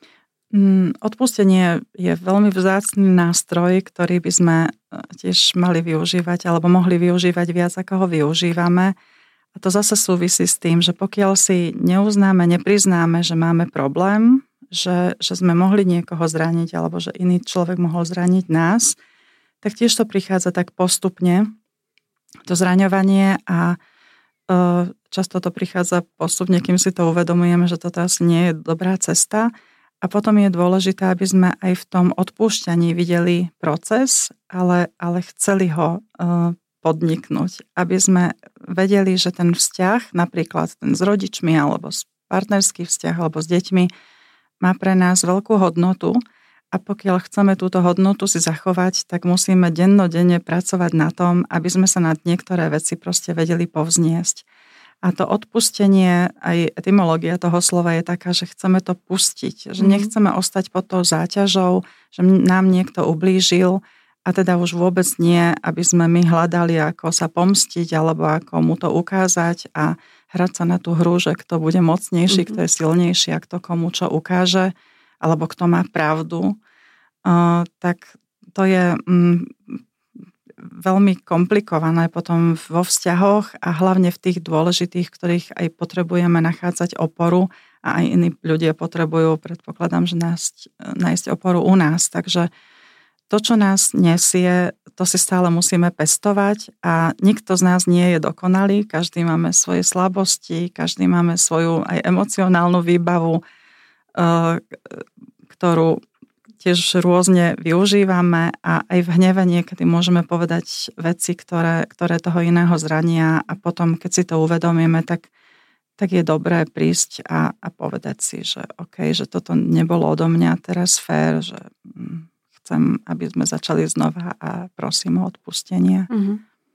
Odpustenie je veľmi vzácny nástroj, ktorý by sme tiež mali využívať alebo mohli využívať viac, ako ho využívame. A to zase súvisí s tým, že pokiaľ si neuznáme, nepriznáme, že máme problém, že, že sme mohli niekoho zraniť alebo že iný človek mohol zraniť nás, tak tiež to prichádza tak postupne, to zraňovanie a e, často to prichádza postupne, kým si to uvedomujeme, že toto asi nie je dobrá cesta. A potom je dôležité, aby sme aj v tom odpúšťaní videli proces, ale, ale chceli ho e, podniknúť, aby sme vedeli, že ten vzťah, napríklad ten s rodičmi, alebo partnerský vzťah, alebo s deťmi, má pre nás veľkú hodnotu a pokiaľ chceme túto hodnotu si zachovať, tak musíme dennodenne pracovať na tom, aby sme sa nad niektoré veci proste vedeli povzniesť. A to odpustenie, aj etymológia toho slova je taká, že chceme to pustiť, že nechceme ostať pod tou záťažou, že nám niekto ublížil, a teda už vôbec nie, aby sme my hľadali, ako sa pomstiť alebo ako mu to ukázať a hrať sa na tú hru, že kto bude mocnejší, mm-hmm. kto je silnejší a kto komu čo ukáže, alebo kto má pravdu. Uh, tak to je um, veľmi komplikované potom vo vzťahoch a hlavne v tých dôležitých, ktorých aj potrebujeme nachádzať oporu a aj iní ľudia potrebujú, predpokladám, že nájsť, nájsť oporu u nás. Takže to, čo nás nesie, to si stále musíme pestovať a nikto z nás nie je dokonalý, každý máme svoje slabosti, každý máme svoju aj emocionálnu výbavu, ktorú tiež rôzne využívame a aj v hneve niekedy môžeme povedať veci, ktoré, ktoré toho iného zrania a potom, keď si to uvedomíme, tak, tak je dobré prísť a, a povedať si, že OK, že toto nebolo odo mňa teraz fér, že chcem, aby sme začali znova a prosím o odpustenie. Uh-huh.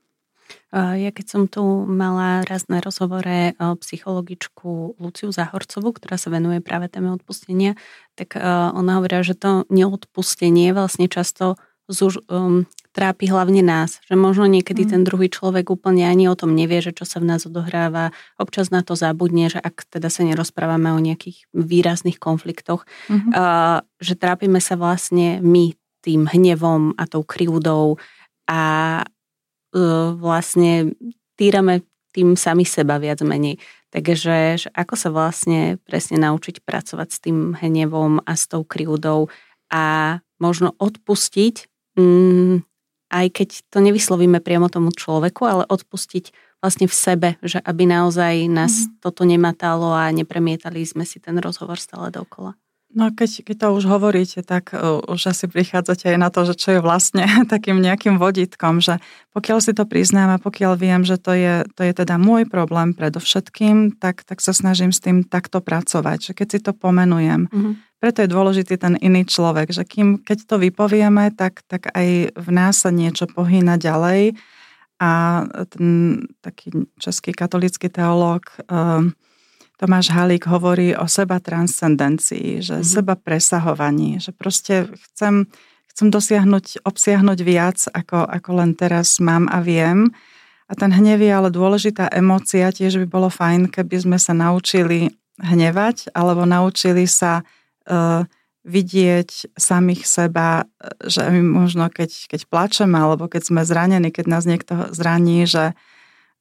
Ja keď som tu mala raz na rozhovore psychologičku Luciu Zahorcovú, ktorá sa venuje práve téme odpustenia, tak ona hovorila, že to neodpustenie vlastne často zuž, um, trápi hlavne nás. Že možno niekedy uh-huh. ten druhý človek úplne ani o tom nevie, že čo sa v nás odohráva. Občas na to zabudne, že ak teda sa nerozprávame o nejakých výrazných konfliktoch, uh-huh. uh, že trápime sa vlastne my tým hnevom a tou krivdou a uh, vlastne týrame tým sami seba viac menej. Takže že ako sa vlastne presne naučiť pracovať s tým hnevom a s tou krivdou a možno odpustiť, um, aj keď to nevyslovíme priamo tomu človeku, ale odpustiť vlastne v sebe, že aby naozaj nás mm. toto nematalo a nepremietali sme si ten rozhovor stále dokola. No keď, keď to už hovoríte, tak uh, už asi prichádzate aj na to, že čo je vlastne takým nejakým vodítkom, že pokiaľ si to priznám a pokiaľ viem, že to je, to je teda môj problém predovšetkým, tak, tak sa snažím s tým takto pracovať, že keď si to pomenujem. Mm-hmm. Preto je dôležitý ten iný človek, že kým, keď to vypovieme, tak, tak aj v nás sa niečo pohýna ďalej a ten taký český katolícky teológ um, Tomáš Halík hovorí o seba transcendencii, že mm-hmm. seba presahovaní, že proste chcem, chcem dosiahnuť, obsiahnuť viac, ako, ako len teraz mám a viem. A ten hnev je ale dôležitá emócia, tiež by bolo fajn, keby sme sa naučili hnevať, alebo naučili sa uh, vidieť samých seba, že my možno keď, keď plačeme, alebo keď sme zranení, keď nás niekto zraní, že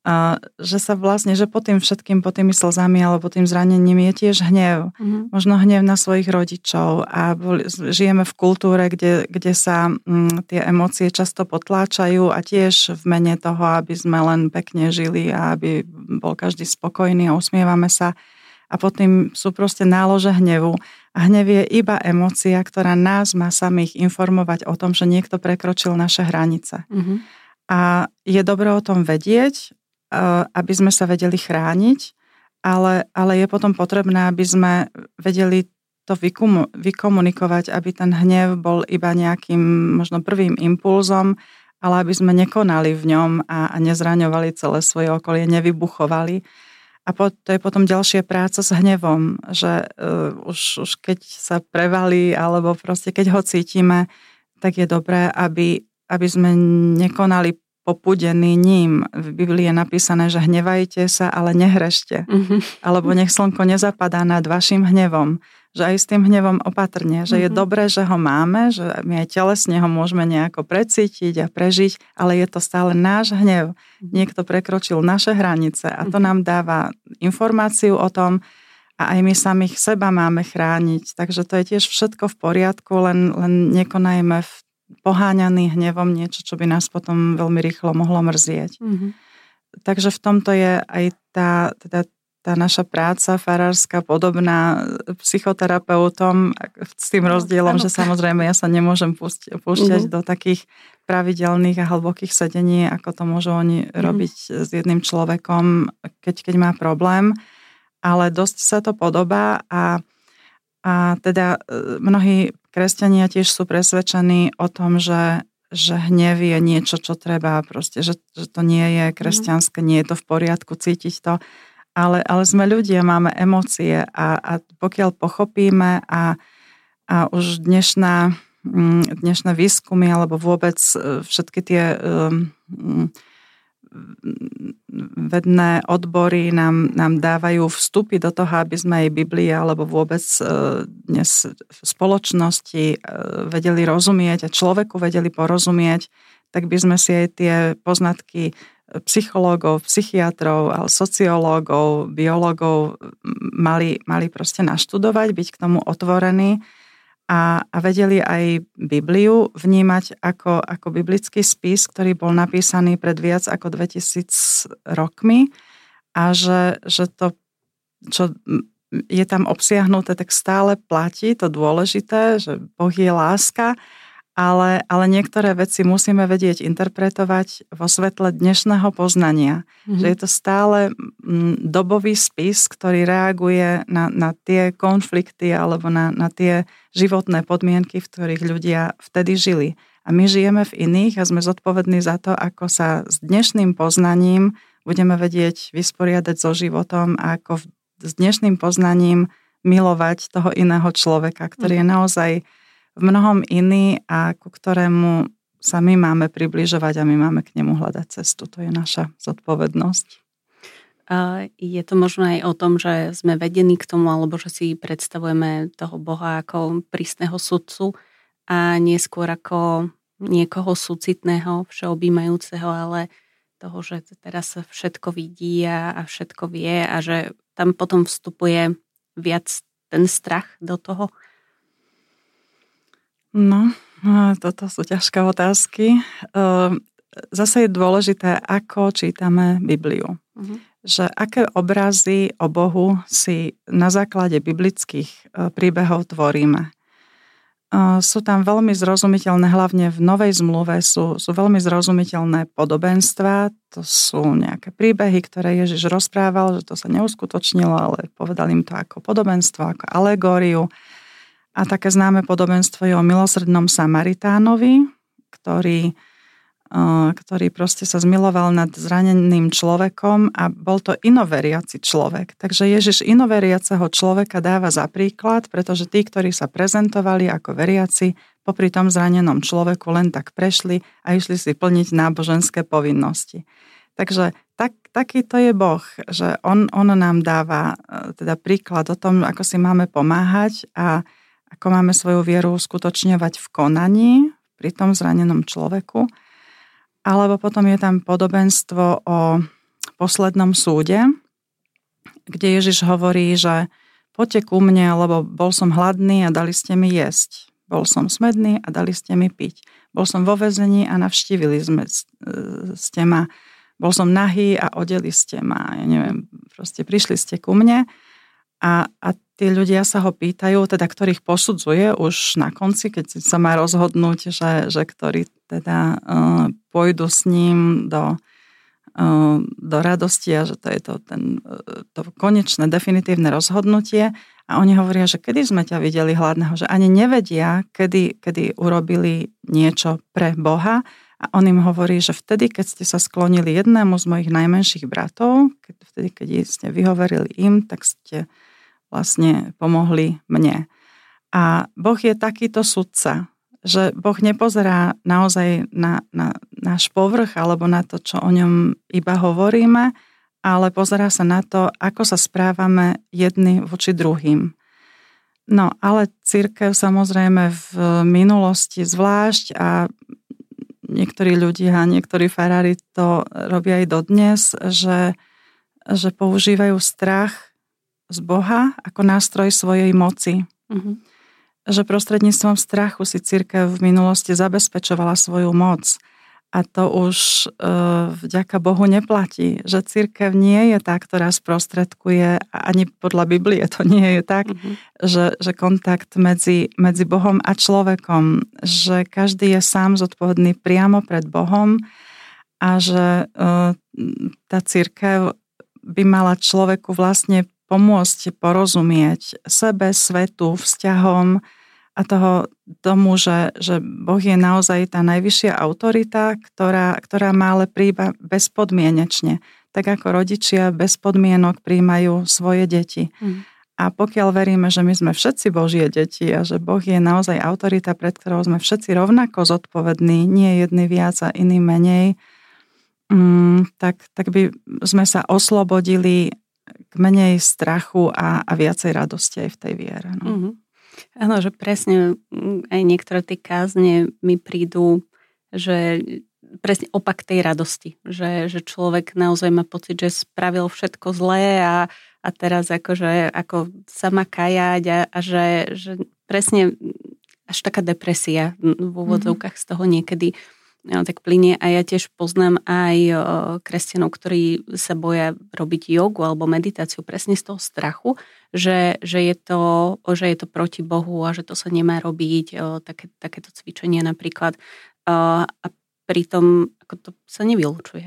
že sa vlastne, že pod tým všetkým, pod tými slzami alebo tým zranením je tiež hnev. Mm-hmm. Možno hnev na svojich rodičov a boli, žijeme v kultúre, kde, kde sa m, tie emócie často potláčajú a tiež v mene toho, aby sme len pekne žili a aby bol každý spokojný a usmievame sa. A pod tým sú proste nálože hnevu. A hnev je iba emócia, ktorá nás má samých informovať o tom, že niekto prekročil naše hranice. Mm-hmm. A je dobré o tom vedieť, aby sme sa vedeli chrániť, ale, ale je potom potrebné, aby sme vedeli to vykum, vykomunikovať, aby ten hnev bol iba nejakým možno prvým impulzom, ale aby sme nekonali v ňom a, a nezraňovali celé svoje okolie, nevybuchovali. A po, to je potom ďalšia práca s hnevom, že uh, už, už keď sa prevalí, alebo proste keď ho cítime, tak je dobré, aby, aby sme nekonali popudení ním. V Biblii je napísané, že hnevajte sa, ale nehrešte. Mm-hmm. Alebo nech slnko nezapadá nad vašim hnevom. Že aj s tým hnevom opatrne. Že mm-hmm. je dobré, že ho máme, že my aj telesne ho môžeme nejako precítiť a prežiť, ale je to stále náš hnev. Mm-hmm. Niekto prekročil naše hranice a to mm-hmm. nám dáva informáciu o tom a aj my samých seba máme chrániť. Takže to je tiež všetko v poriadku, len, len nekonajme v poháňaný hnevom niečo, čo by nás potom veľmi rýchlo mohlo mrzieť. Mm-hmm. Takže v tomto je aj tá, teda tá naša práca farárska podobná psychoterapeutom s tým rozdielom, no, že samozrejme ja sa nemôžem púšť, púšťať mm-hmm. do takých pravidelných a hlbokých sedení, ako to môžu oni mm-hmm. robiť s jedným človekom, keď, keď má problém. Ale dosť sa to podobá a, a teda mnohí kresťania tiež sú presvedčení o tom, že, že hnev je niečo, čo treba proste, že, že to nie je kresťanské, nie je to v poriadku cítiť to, ale, ale sme ľudia, máme emócie a, a pokiaľ pochopíme a, a už dnešná, dnešné výskumy alebo vôbec všetky tie um, vedné odbory nám, nám dávajú vstupy do toho, aby sme aj Biblia alebo vôbec dnes v spoločnosti vedeli rozumieť a človeku vedeli porozumieť, tak by sme si aj tie poznatky psychológov, psychiatrov, sociológov, biológov mali, mali proste naštudovať, byť k tomu otvorení a, a vedeli aj Bibliu vnímať ako, ako biblický spis, ktorý bol napísaný pred viac ako dvetisíc rokmi a že, že to, čo je tam obsiahnuté, tak stále platí to dôležité, že Boh je láska, ale, ale niektoré veci musíme vedieť interpretovať vo svetle dnešného poznania. Mm-hmm. Že je to stále dobový spis, ktorý reaguje na, na tie konflikty alebo na, na tie životné podmienky, v ktorých ľudia vtedy žili. A my žijeme v iných a sme zodpovední za to, ako sa s dnešným poznaním budeme vedieť vysporiadať so životom a ako v, s dnešným poznaním milovať toho iného človeka, ktorý mm-hmm. je naozaj v mnohom iný a ku ktorému sa my máme približovať a my máme k nemu hľadať cestu. To je naša zodpovednosť. A je to možno aj o tom, že sme vedení k tomu, alebo že si predstavujeme toho Boha ako prísneho sudcu a nie skôr ako niekoho súcitného, všeobjímajúceho, ale toho, že teraz všetko vidí a všetko vie a že tam potom vstupuje viac ten strach do toho. No, toto sú ťažké otázky. Zase je dôležité, ako čítame Bibliu. Uh-huh. Že aké obrazy o Bohu si na základe biblických príbehov tvoríme. Sú tam veľmi zrozumiteľné, hlavne v Novej zmluve sú, sú veľmi zrozumiteľné podobenstvá. To sú nejaké príbehy, ktoré Ježiš rozprával, že to sa neuskutočnilo, ale povedal im to ako podobenstvo, ako alegóriu. A také známe podobenstvo je o milosrdnom Samaritánovi, ktorý, ktorý proste sa zmiloval nad zraneným človekom a bol to inoveriaci človek. Takže Ježiš inoveriaceho človeka dáva za príklad, pretože tí, ktorí sa prezentovali ako veriaci, popri tom zranenom človeku len tak prešli a išli si plniť náboženské povinnosti. Takže tak, takýto je Boh, že on, on nám dáva teda príklad o tom, ako si máme pomáhať a ako máme svoju vieru uskutočňovať v konaní pri tom zranenom človeku. Alebo potom je tam podobenstvo o poslednom súde, kde Ježiš hovorí, že poďte ku mne, lebo bol som hladný a dali ste mi jesť. Bol som smedný a dali ste mi piť. Bol som vo väzení a navštívili sme, ste ma. Bol som nahý a odeli ste ma. Ja neviem, proste prišli ste ku mne a, a tí ľudia sa ho pýtajú, teda ktorých posudzuje už na konci, keď sa má rozhodnúť, že, že ktorí teda uh, pôjdu s ním do do radosti a že to je to, ten, to konečné, definitívne rozhodnutie a oni hovoria, že kedy sme ťa videli hladného, že ani nevedia, kedy, kedy urobili niečo pre Boha a on im hovorí, že vtedy, keď ste sa sklonili jednému z mojich najmenších bratov, keď, vtedy, keď ste vyhovorili im, tak ste vlastne pomohli mne. A Boh je takýto sudca, že Boh nepozerá naozaj na, na náš povrch alebo na to, čo o ňom iba hovoríme, ale pozerá sa na to, ako sa správame jedni voči druhým. No, ale cirkev samozrejme v minulosti zvlášť a niektorí ľudia a niektorí farári to robia aj dodnes, že, že používajú strach z Boha ako nástroj svojej moci. Mhm. Že prostredníctvom strachu si cirkev v minulosti zabezpečovala svoju moc. A to už e, vďaka Bohu neplatí. Že cirkev nie je tá, ktorá sprostredkuje, ani podľa Biblie to nie je tak, mm-hmm. že, že kontakt medzi, medzi Bohom a človekom, že každý je sám zodpovedný priamo pred Bohom a že e, tá cirkev by mala človeku vlastne pomôcť porozumieť sebe, svetu, vzťahom a toho tomu, že, že Boh je naozaj tá najvyššia autorita, ktorá, ktorá má ale príjma bezpodmienečne. Tak ako rodičia bez podmienok príjmajú svoje deti. Mm. A pokiaľ veríme, že my sme všetci Božie deti a že Boh je naozaj autorita, pred ktorou sme všetci rovnako zodpovední, nie jedni viac a iní menej, mm, tak, tak by sme sa oslobodili k menej strachu a, a viacej radosti aj v tej viere. No. Mm-hmm. Áno, že presne aj niektoré tie kázne mi prídu, že presne opak tej radosti. Že, že človek naozaj má pocit, že spravil všetko zlé a, a teraz akože, ako sa má kajať a, a že, že presne až taká depresia v úvodzovkách mm-hmm. z toho niekedy no, tak plynie. A ja tiež poznám aj kresťanov, ktorí sa boja robiť jogu alebo meditáciu presne z toho strachu, že, že, je to, že je to proti Bohu a že to sa nemá robiť, také, takéto cvičenie napríklad. A pritom ako to sa nevylučuje.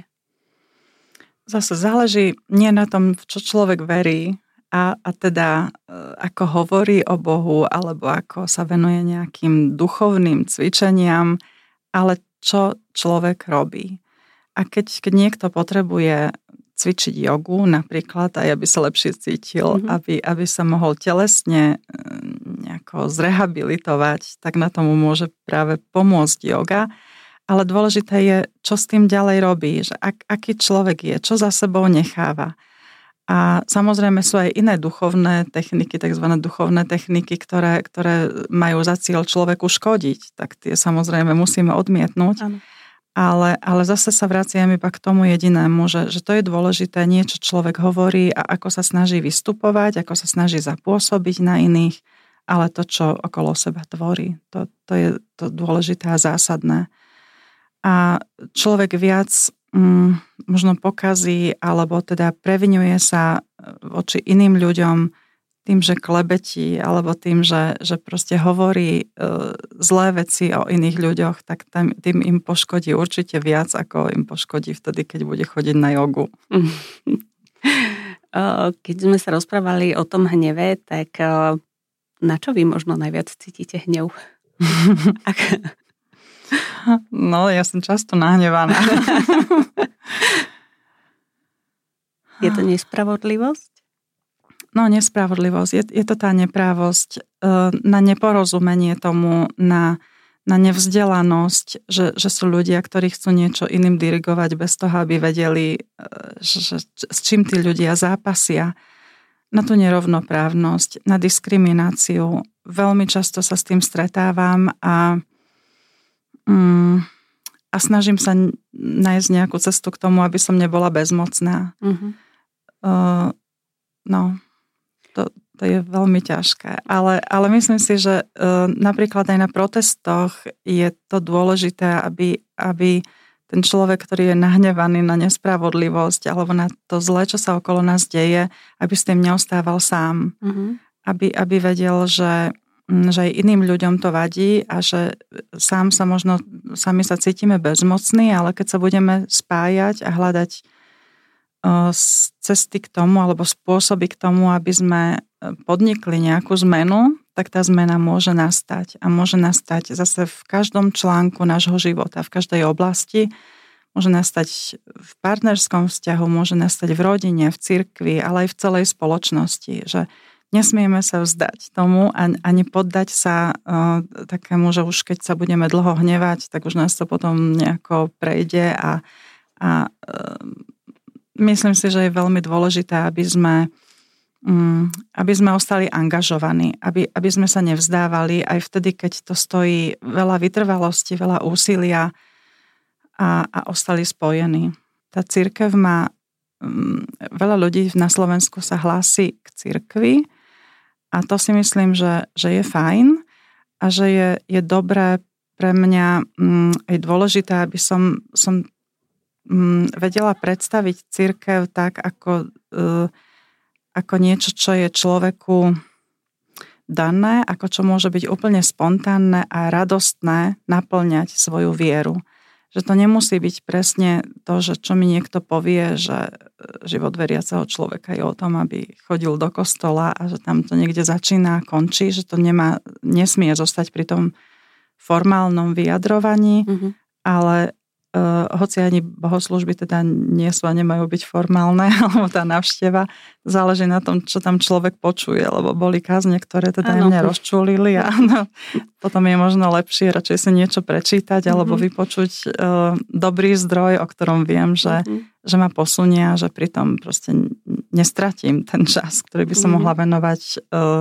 Zase záleží nie na tom, v čo človek verí a, a teda ako hovorí o Bohu alebo ako sa venuje nejakým duchovným cvičeniam, ale čo človek robí. A keď, keď niekto potrebuje cvičiť jogu napríklad, aj aby sa lepšie cítil, mm-hmm. aby, aby sa mohol telesne nejako zrehabilitovať, tak na tomu môže práve pomôcť joga. Ale dôležité je, čo s tým ďalej robí, že ak, aký človek je, čo za sebou necháva. A samozrejme sú aj iné duchovné techniky, takzvané duchovné techniky, ktoré, ktoré majú za cieľ človeku škodiť. Tak tie samozrejme musíme odmietnúť. Ale, ale zase sa vraciam iba k tomu jedinému, že, že to je dôležité, niečo človek hovorí a ako sa snaží vystupovať, ako sa snaží zapôsobiť na iných, ale to, čo okolo seba tvorí, to, to je to dôležité a zásadné. A človek viac mm, možno pokazí, alebo teda previňuje sa voči iným ľuďom tým, že klebetí, alebo tým, že, že proste hovorí e, zlé veci o iných ľuďoch, tak tým, tým im poškodí určite viac, ako im poškodí vtedy, keď bude chodiť na jogu. Keď sme sa rozprávali o tom hneve, tak na čo vy možno najviac cítite hnev? No, ja som často nahnevaná. Je to nespravodlivosť? No, nespravodlivosť. Je, je to tá neprávosť na neporozumenie tomu, na, na nevzdelanosť, že, že sú ľudia, ktorí chcú niečo iným dirigovať bez toho, aby vedeli, že, že, s čím tí ľudia zápasia. Na tú nerovnoprávnosť, na diskrimináciu. Veľmi často sa s tým stretávam a, mm, a snažím sa nájsť nejakú cestu k tomu, aby som nebola bezmocná. Uh-huh. Uh, no, to, to je veľmi ťažké. Ale, ale myslím si, že uh, napríklad aj na protestoch je to dôležité, aby, aby ten človek, ktorý je nahnevaný na nespravodlivosť alebo na to zlé, čo sa okolo nás deje, aby s tým neostával sám. Uh-huh. Aby, aby vedel, že že aj iným ľuďom to vadí a že sám sa možno, sami sa cítime bezmocní, ale keď sa budeme spájať a hľadať cesty k tomu alebo spôsoby k tomu, aby sme podnikli nejakú zmenu, tak tá zmena môže nastať. A môže nastať zase v každom článku nášho života, v každej oblasti. Môže nastať v partnerskom vzťahu, môže nastať v rodine, v cirkvi, ale aj v celej spoločnosti, že nesmieme sa vzdať tomu a ani poddať sa uh, takému, že už keď sa budeme dlho hnevať, tak už nás to potom nejako prejde a, a uh, myslím si, že je veľmi dôležité, aby sme, um, aby sme ostali angažovaní, aby, aby sme sa nevzdávali aj vtedy, keď to stojí veľa vytrvalosti, veľa úsilia a, a ostali spojení. Tá cirkev má, um, veľa ľudí na Slovensku sa hlási k cirkvi. A to si myslím, že, že je fajn a že je, je dobré pre mňa m, aj dôležité, aby som, som m, vedela predstaviť cirkev tak, ako, e, ako niečo, čo je človeku dané, ako čo môže byť úplne spontánne a radostné naplňať svoju vieru. Že to nemusí byť presne to, že čo mi niekto povie, že život veriaceho človeka je o tom, aby chodil do kostola a že tam to niekde začína a končí, že to nemá, nesmie zostať pri tom formálnom vyjadrovaní, mm-hmm. ale uh, hoci ani bohoslúžby teda nie sú a nemajú byť formálne, alebo tá návšteva, záleží na tom, čo tam človek počuje, lebo boli kázne, ktoré teda ano. Mňa rozčúlili a no, potom je možno lepšie radšej si niečo prečítať mm-hmm. alebo vypočuť uh, dobrý zdroj, o ktorom viem, že, mm-hmm. že ma posunia, že pritom proste nestratím ten čas, ktorý by som mm-hmm. mohla venovať uh,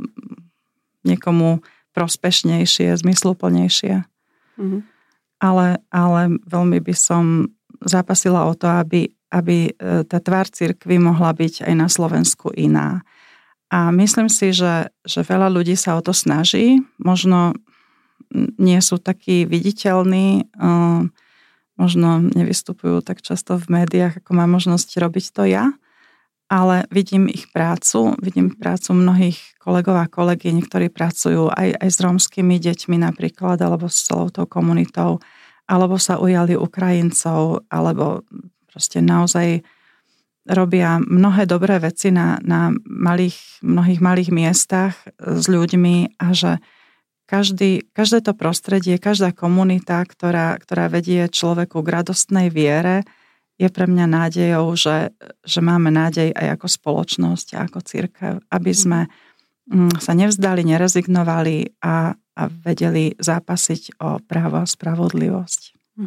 niekomu prospešnejšie, zmysluplnejšie. Mm-hmm. Ale, ale veľmi by som zapasila o to, aby, aby tá tvár cirkvi mohla byť aj na Slovensku iná. A myslím si, že, že veľa ľudí sa o to snaží. Možno nie sú takí viditeľní, možno nevystupujú tak často v médiách, ako mám možnosť robiť to ja, ale vidím ich prácu, vidím prácu mnohých kolegov a kolegy, ktorí pracujú aj, aj s rómskymi deťmi napríklad, alebo s celou tou komunitou, alebo sa ujali Ukrajincov, alebo proste naozaj robia mnohé dobré veci na, na malých, mnohých malých miestach s ľuďmi a že každý, každé to prostredie, každá komunita, ktorá, ktorá vedie človeku k radostnej viere, je pre mňa nádejou, že, že máme nádej aj ako spoločnosť a ako cirkev, aby sme sa nevzdali, nerezignovali a, a vedeli zápasiť o právo a spravodlivosť.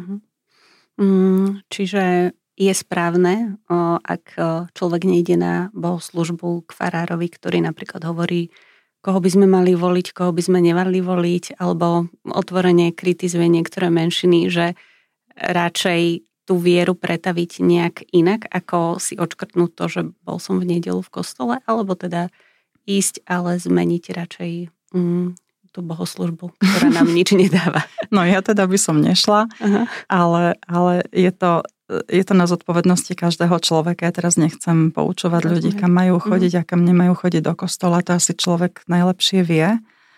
Mm, čiže je správne, ak človek nejde na bohoslúžbu k farárovi, ktorý napríklad hovorí, koho by sme mali voliť, koho by sme nemali voliť, alebo otvorene kritizuje niektoré menšiny, že radšej tú vieru pretaviť nejak inak, ako si odškrtnúť to, že bol som v nedeľu v kostole, alebo teda ísť, ale zmeniť radšej mm, tú bohoslúžbu, ktorá nám nič nedáva. No ja teda by som nešla, ale, ale je to, je to na zodpovednosti každého človeka. Ja teraz nechcem poučovať ľudí, kam majú chodiť a kam nemajú chodiť do kostola. To asi človek najlepšie vie.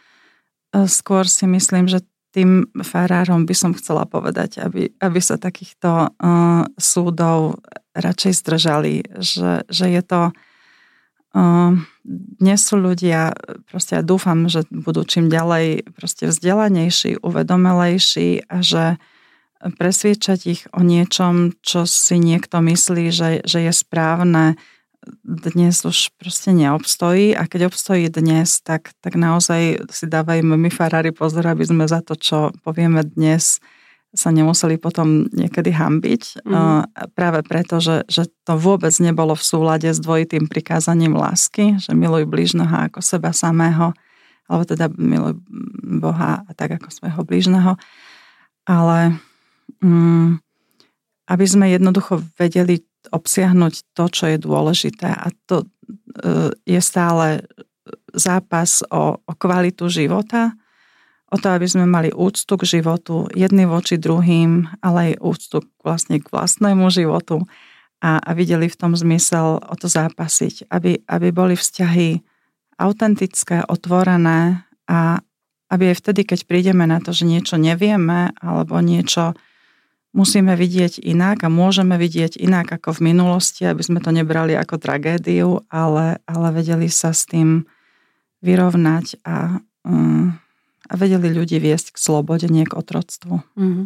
Skôr si myslím, že tým farárom by som chcela povedať, aby, aby sa takýchto uh, súdov radšej zdržali, že, že je to uh, dnes sú ľudia, proste ja dúfam, že budú čím ďalej proste vzdelanejší, uvedomelejší a že presviedčať ich o niečom, čo si niekto myslí, že, že je správne, dnes už proste neobstojí a keď obstojí dnes, tak, tak naozaj si dávajme my farári pozor, aby sme za to, čo povieme dnes, sa nemuseli potom niekedy hanbiť. Mm. Práve preto, že, že to vôbec nebolo v súlade s dvojitým prikázaním lásky, že miluj blížneho ako seba samého, alebo teda miluj Boha a tak ako svojho blížneho. Ale mm, aby sme jednoducho vedeli obsiahnuť to, čo je dôležité. A to je stále zápas o, o kvalitu života, o to, aby sme mali úctu k životu, jedný voči druhým, ale aj úctu vlastne k vlastnému životu a, a videli v tom zmysel o to zápasiť, aby, aby boli vzťahy autentické, otvorené a aby aj vtedy, keď prídeme na to, že niečo nevieme alebo niečo musíme vidieť inak a môžeme vidieť inak ako v minulosti, aby sme to nebrali ako tragédiu, ale, ale vedeli sa s tým vyrovnať a, um, a vedeli ľudí viesť k slobode, nie k otroctvu. Mm-hmm.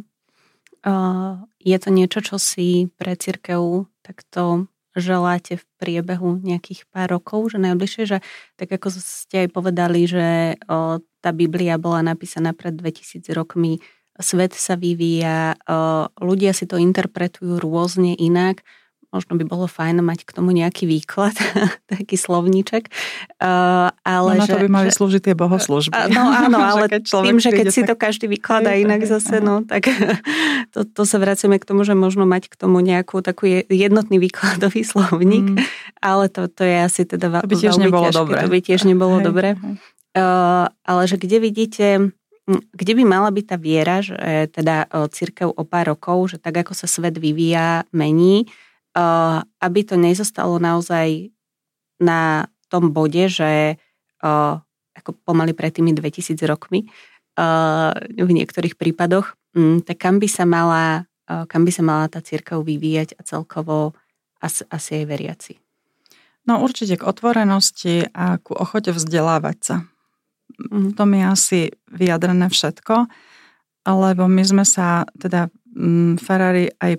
Uh, je to niečo, čo si pre cirkev takto želáte v priebehu nejakých pár rokov, že najbližšie, že tak ako ste aj povedali, že o, tá Biblia bola napísaná pred dvetisíc rokmi, svet sa vyvíja, o, ľudia si to interpretujú rôzne inak, možno by bolo fajn mať k tomu nejaký výklad, taký slovníček. Uh, ale no na že, to by mali že, slúžiť tie bohoslúžby. No áno, ale tým, že keď si tak... to každý vykladá inak zase, no tak to, to sa vraciame k tomu, že možno mať k tomu nejakú takú jednotný výkladový slovník, mm. ale to, to je asi teda veľmi ťažké. To by tiež nebolo dobre. To by tiež nebolo hej, dobre. Hej. Uh, ale že kde vidíte, kde by mala byť tá viera, že teda cirkev o pár rokov, že tak ako sa svet vyvíja, mení, Uh, aby to nezostalo naozaj na tom bode, že uh, ako pomaly pred tými dvetisíc rokmi uh, v niektorých prípadoch, um, tak kam by sa mala, uh, kam by sa mala tá cirkev vyvíjať a celkovo asi, asi aj veriaci? No určite k otvorenosti a ku ochote vzdelávať sa. Mm. To mi je asi vyjadrené všetko, lebo my sme sa teda um, farári aj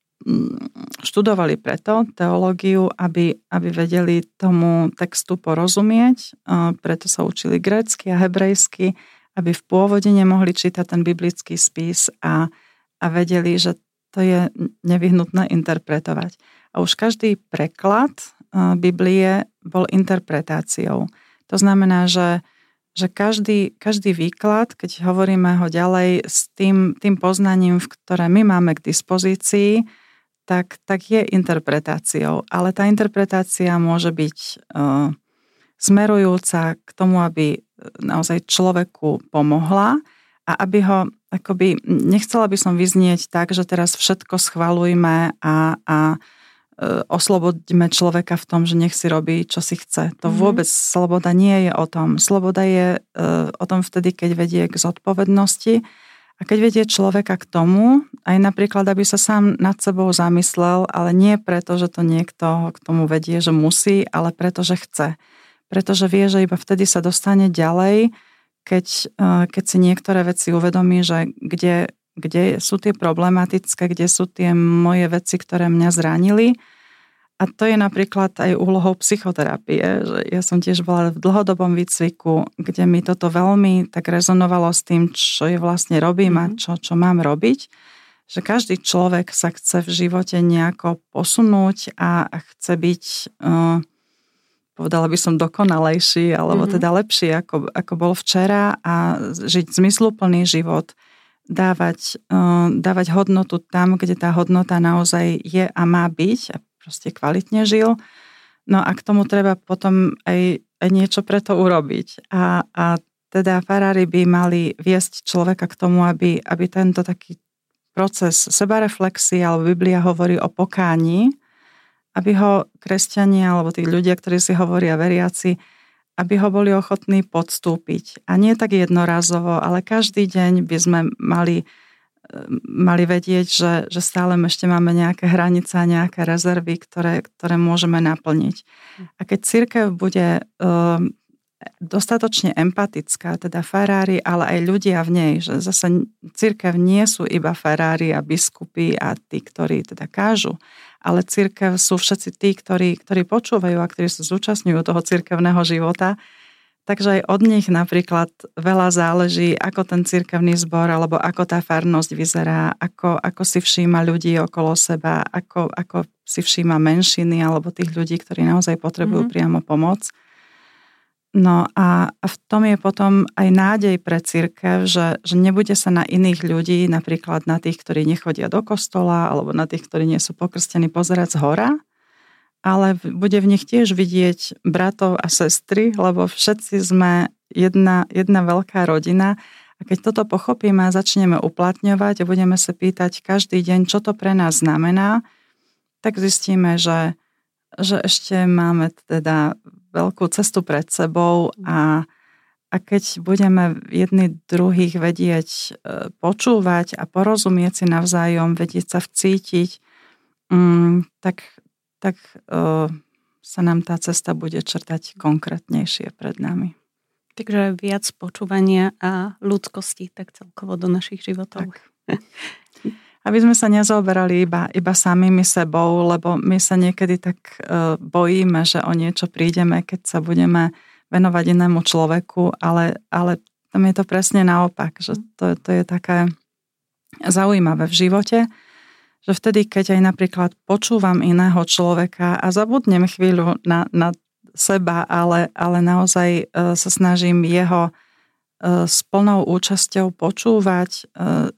študovali preto teológiu, aby, aby vedeli tomu textu porozumieť, preto sa učili grécky a hebrejsky, aby v pôvode nemohli čítať ten biblický spis a, a vedeli, že to je nevyhnutné interpretovať. A už každý preklad Biblie bol interpretáciou. To znamená, že, že každý, každý výklad, keď hovoríme ho ďalej s tým, tým poznaním, ktoré my máme k dispozícii, Tak, tak je interpretáciou. Ale tá interpretácia môže byť uh, smerujúca k tomu, aby naozaj človeku pomohla a aby ho, akoby, nechcela by som vyznieť tak, že teraz všetko schvaľujme a, a uh, osloboďme človeka v tom, že nech si robí, čo si chce. To mm-hmm. vôbec sloboda nie je o tom. Sloboda je uh, o tom vtedy, keď vedie k zodpovednosti. A keď vedie človeka k tomu, aj napríklad, aby sa sám nad sebou zamyslel, ale nie preto, že to niekto k tomu vedie, že musí, ale preto, že chce. Pretože vie, že iba vtedy sa dostane ďalej, keď, keď si niektoré veci uvedomí, že kde, kde sú tie problematické, kde sú tie moje veci, ktoré mňa zranili. A to je napríklad aj úlohou psychoterapie, že ja som tiež bola v dlhodobom výcviku, kde mi toto veľmi tak rezonovalo s tým, čo je vlastne robím a čo, čo mám robiť. Že každý človek sa chce v živote nejako posunúť a chce byť, uh, povedala by som, dokonalejší, alebo mm-hmm. teda lepší, ako, ako bol včera a žiť zmysluplný život, dávať, uh, dávať hodnotu tam, kde tá hodnota naozaj je a má byť a proste kvalitne žil. No a k tomu treba potom aj, aj niečo pre to urobiť. A, a teda farári by mali viesť človeka k tomu, aby, aby tento taký proces sebareflexie, alebo Biblia hovorí o pokání, aby ho kresťania, alebo tí ľudia, ktorí si hovoria veriaci, aby ho boli ochotní podstúpiť. A nie tak jednorazovo, ale každý deň by sme mali mali vedieť, že, že stále ešte máme nejaké hranice a nejaké rezervy, ktoré, ktoré môžeme naplniť. A keď cirkev bude um, dostatočne empatická, teda farári, ale aj ľudia v nej, že zase cirkev nie sú iba farári a biskupy a tí, ktorí teda kážu, ale cirkev sú všetci tí, ktorí, ktorí počúvajú a ktorí sa zúčastňujú toho cirkevného života. Takže aj od nich napríklad veľa záleží, ako ten cirkevný zbor alebo ako tá farnosť vyzerá, ako, ako si všíma ľudí okolo seba, ako, ako si všíma menšiny alebo tých ľudí, ktorí naozaj potrebujú mm-hmm. priamo pomoc. No a, a v tom je potom aj nádej pre cirkev, že, že nebude sa na iných ľudí, napríklad na tých, ktorí nechodia do kostola, alebo na tých, ktorí nie sú pokrstení, pozerať zhora, ale bude v nich tiež vidieť bratov a sestry, lebo všetci sme jedna, jedna veľká rodina. A keď toto pochopíme a začneme uplatňovať a budeme sa pýtať každý deň, čo to pre nás znamená, tak zistíme, že, že ešte máme teda veľkú cestu pred sebou a, a keď budeme jedni druhých vedieť počúvať a porozumieť si navzájom, vedieť sa vcítiť, um, tak, tak uh, sa nám tá cesta bude črtať konkrétnejšie pred nami. Takže viac počúvania a ľudskosti tak celkovo do našich životov. Tak. Aby sme sa nezaoberali iba, iba samými sebou, lebo my sa niekedy tak uh, bojíme, že o niečo prídeme, keď sa budeme venovať inému človeku, ale, ale tam je to presne naopak, že to, to je také zaujímavé v živote, že vtedy, keď aj napríklad počúvam iného človeka a zabudnem chvíľu na, na seba, ale, ale naozaj uh, sa snažím jeho uh, s plnou účasťou počúvať, uh,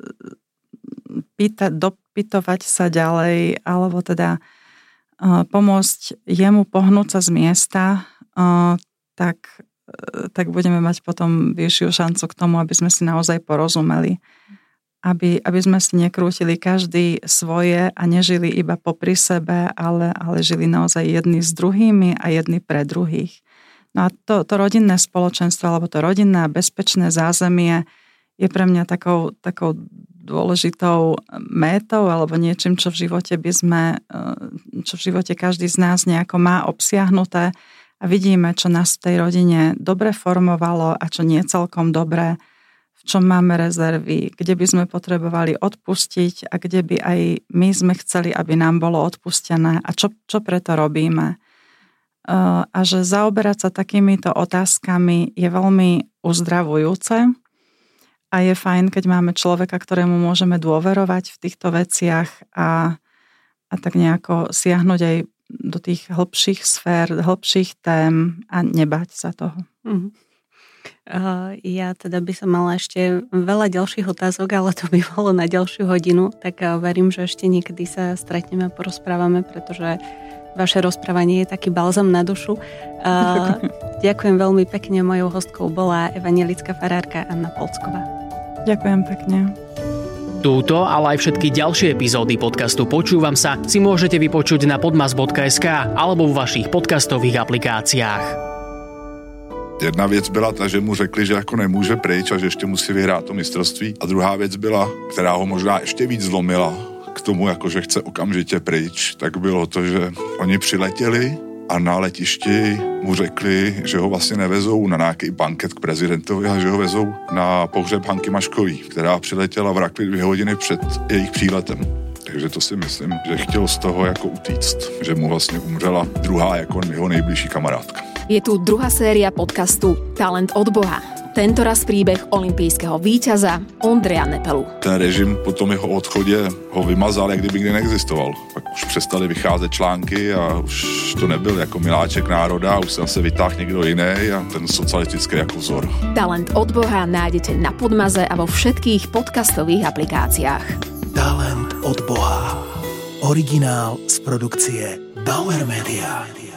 pýtať, dopytovať sa ďalej, alebo teda uh, pomôcť jemu pohnúť sa z miesta, uh, tak, uh, tak budeme mať potom vyššiu šancu k tomu, aby sme si naozaj porozumeli. Aby, aby sme si nekrútili každý svoje a nežili iba popri sebe, ale, ale žili naozaj jedni s druhými a jedni pre druhých. No a to, to rodinné spoločenstvo, alebo to rodinné a bezpečné zázemie je pre mňa takou, takou dôležitou métou alebo niečím, čo v živote by sme, čo v živote každý z nás nejako má obsiahnuté a vidíme, čo nás v tej rodine dobre formovalo a čo nie celkom dobre, v čom máme rezervy, kde by sme potrebovali odpustiť a kde by aj my sme chceli, aby nám bolo odpustené a čo, čo preto robíme. A že zaoberať sa takýmito otázkami je veľmi uzdravujúce a je fajn, keď máme človeka, ktorému môžeme dôverovať v týchto veciach a, a tak nejako siahnuť aj do tých hĺbších sfér, hĺbších tém a nebať sa toho. Mm-hmm. Ja teda by som mala ešte veľa ďalších otázok, ale to by bolo na ďalšiu hodinu, tak verím, že ešte niekedy sa stretneme a porozprávame, pretože vaše rozprávanie je taký balzam na dušu. Ďakujem veľmi pekne, mojou hostkou bola evanjelická farárka Anna Polcková. Ďakujem pekne. Túto, ale aj všetky ďalšie epizódy podcastu Počúvam sa si môžete vypočuť na podmas bodka es ká alebo v vašich podcastových aplikáciách. Jedna věc byla ta, že mu řekli, že jako nemůže pryč a že ještě musí vyhrát to mistrovství. A druhá věc byla, která ho možná ještě víc zlomila k tomu, jako že chce okamžitě pryč, tak bylo to, že oni přiletěli a na letišti mu řekli, že ho vlastně nevezou na nějaký banket k prezidentovi, ale že ho vezou na pohřeb Hanky Maškový, která přiletěla v Rakvi dvě hodiny před jejich příletem. Takže to si myslím, že chtěl z toho jako utíct, že mu vlastně umřela druhá jako jeho nejbližší kamarádka. Je tu druhá séria podcastu Talent od Boha. Tentoraz príbeh olympijského víťaza Ondreja Nepelu. Ten režim po tom jeho odchodě ho vymazal, jak kdyby nikdy neexistoval. Pak už přestali vycházet články a už to nebyl jako miláček národa, už se vytáhl někdo jiný a ten socialistický jako vzor. Talent od Boha nájdete na Podmaze a vo všetkých podcastových aplikáciách. Talent od Boha. Originál z produkcie Bauer Media.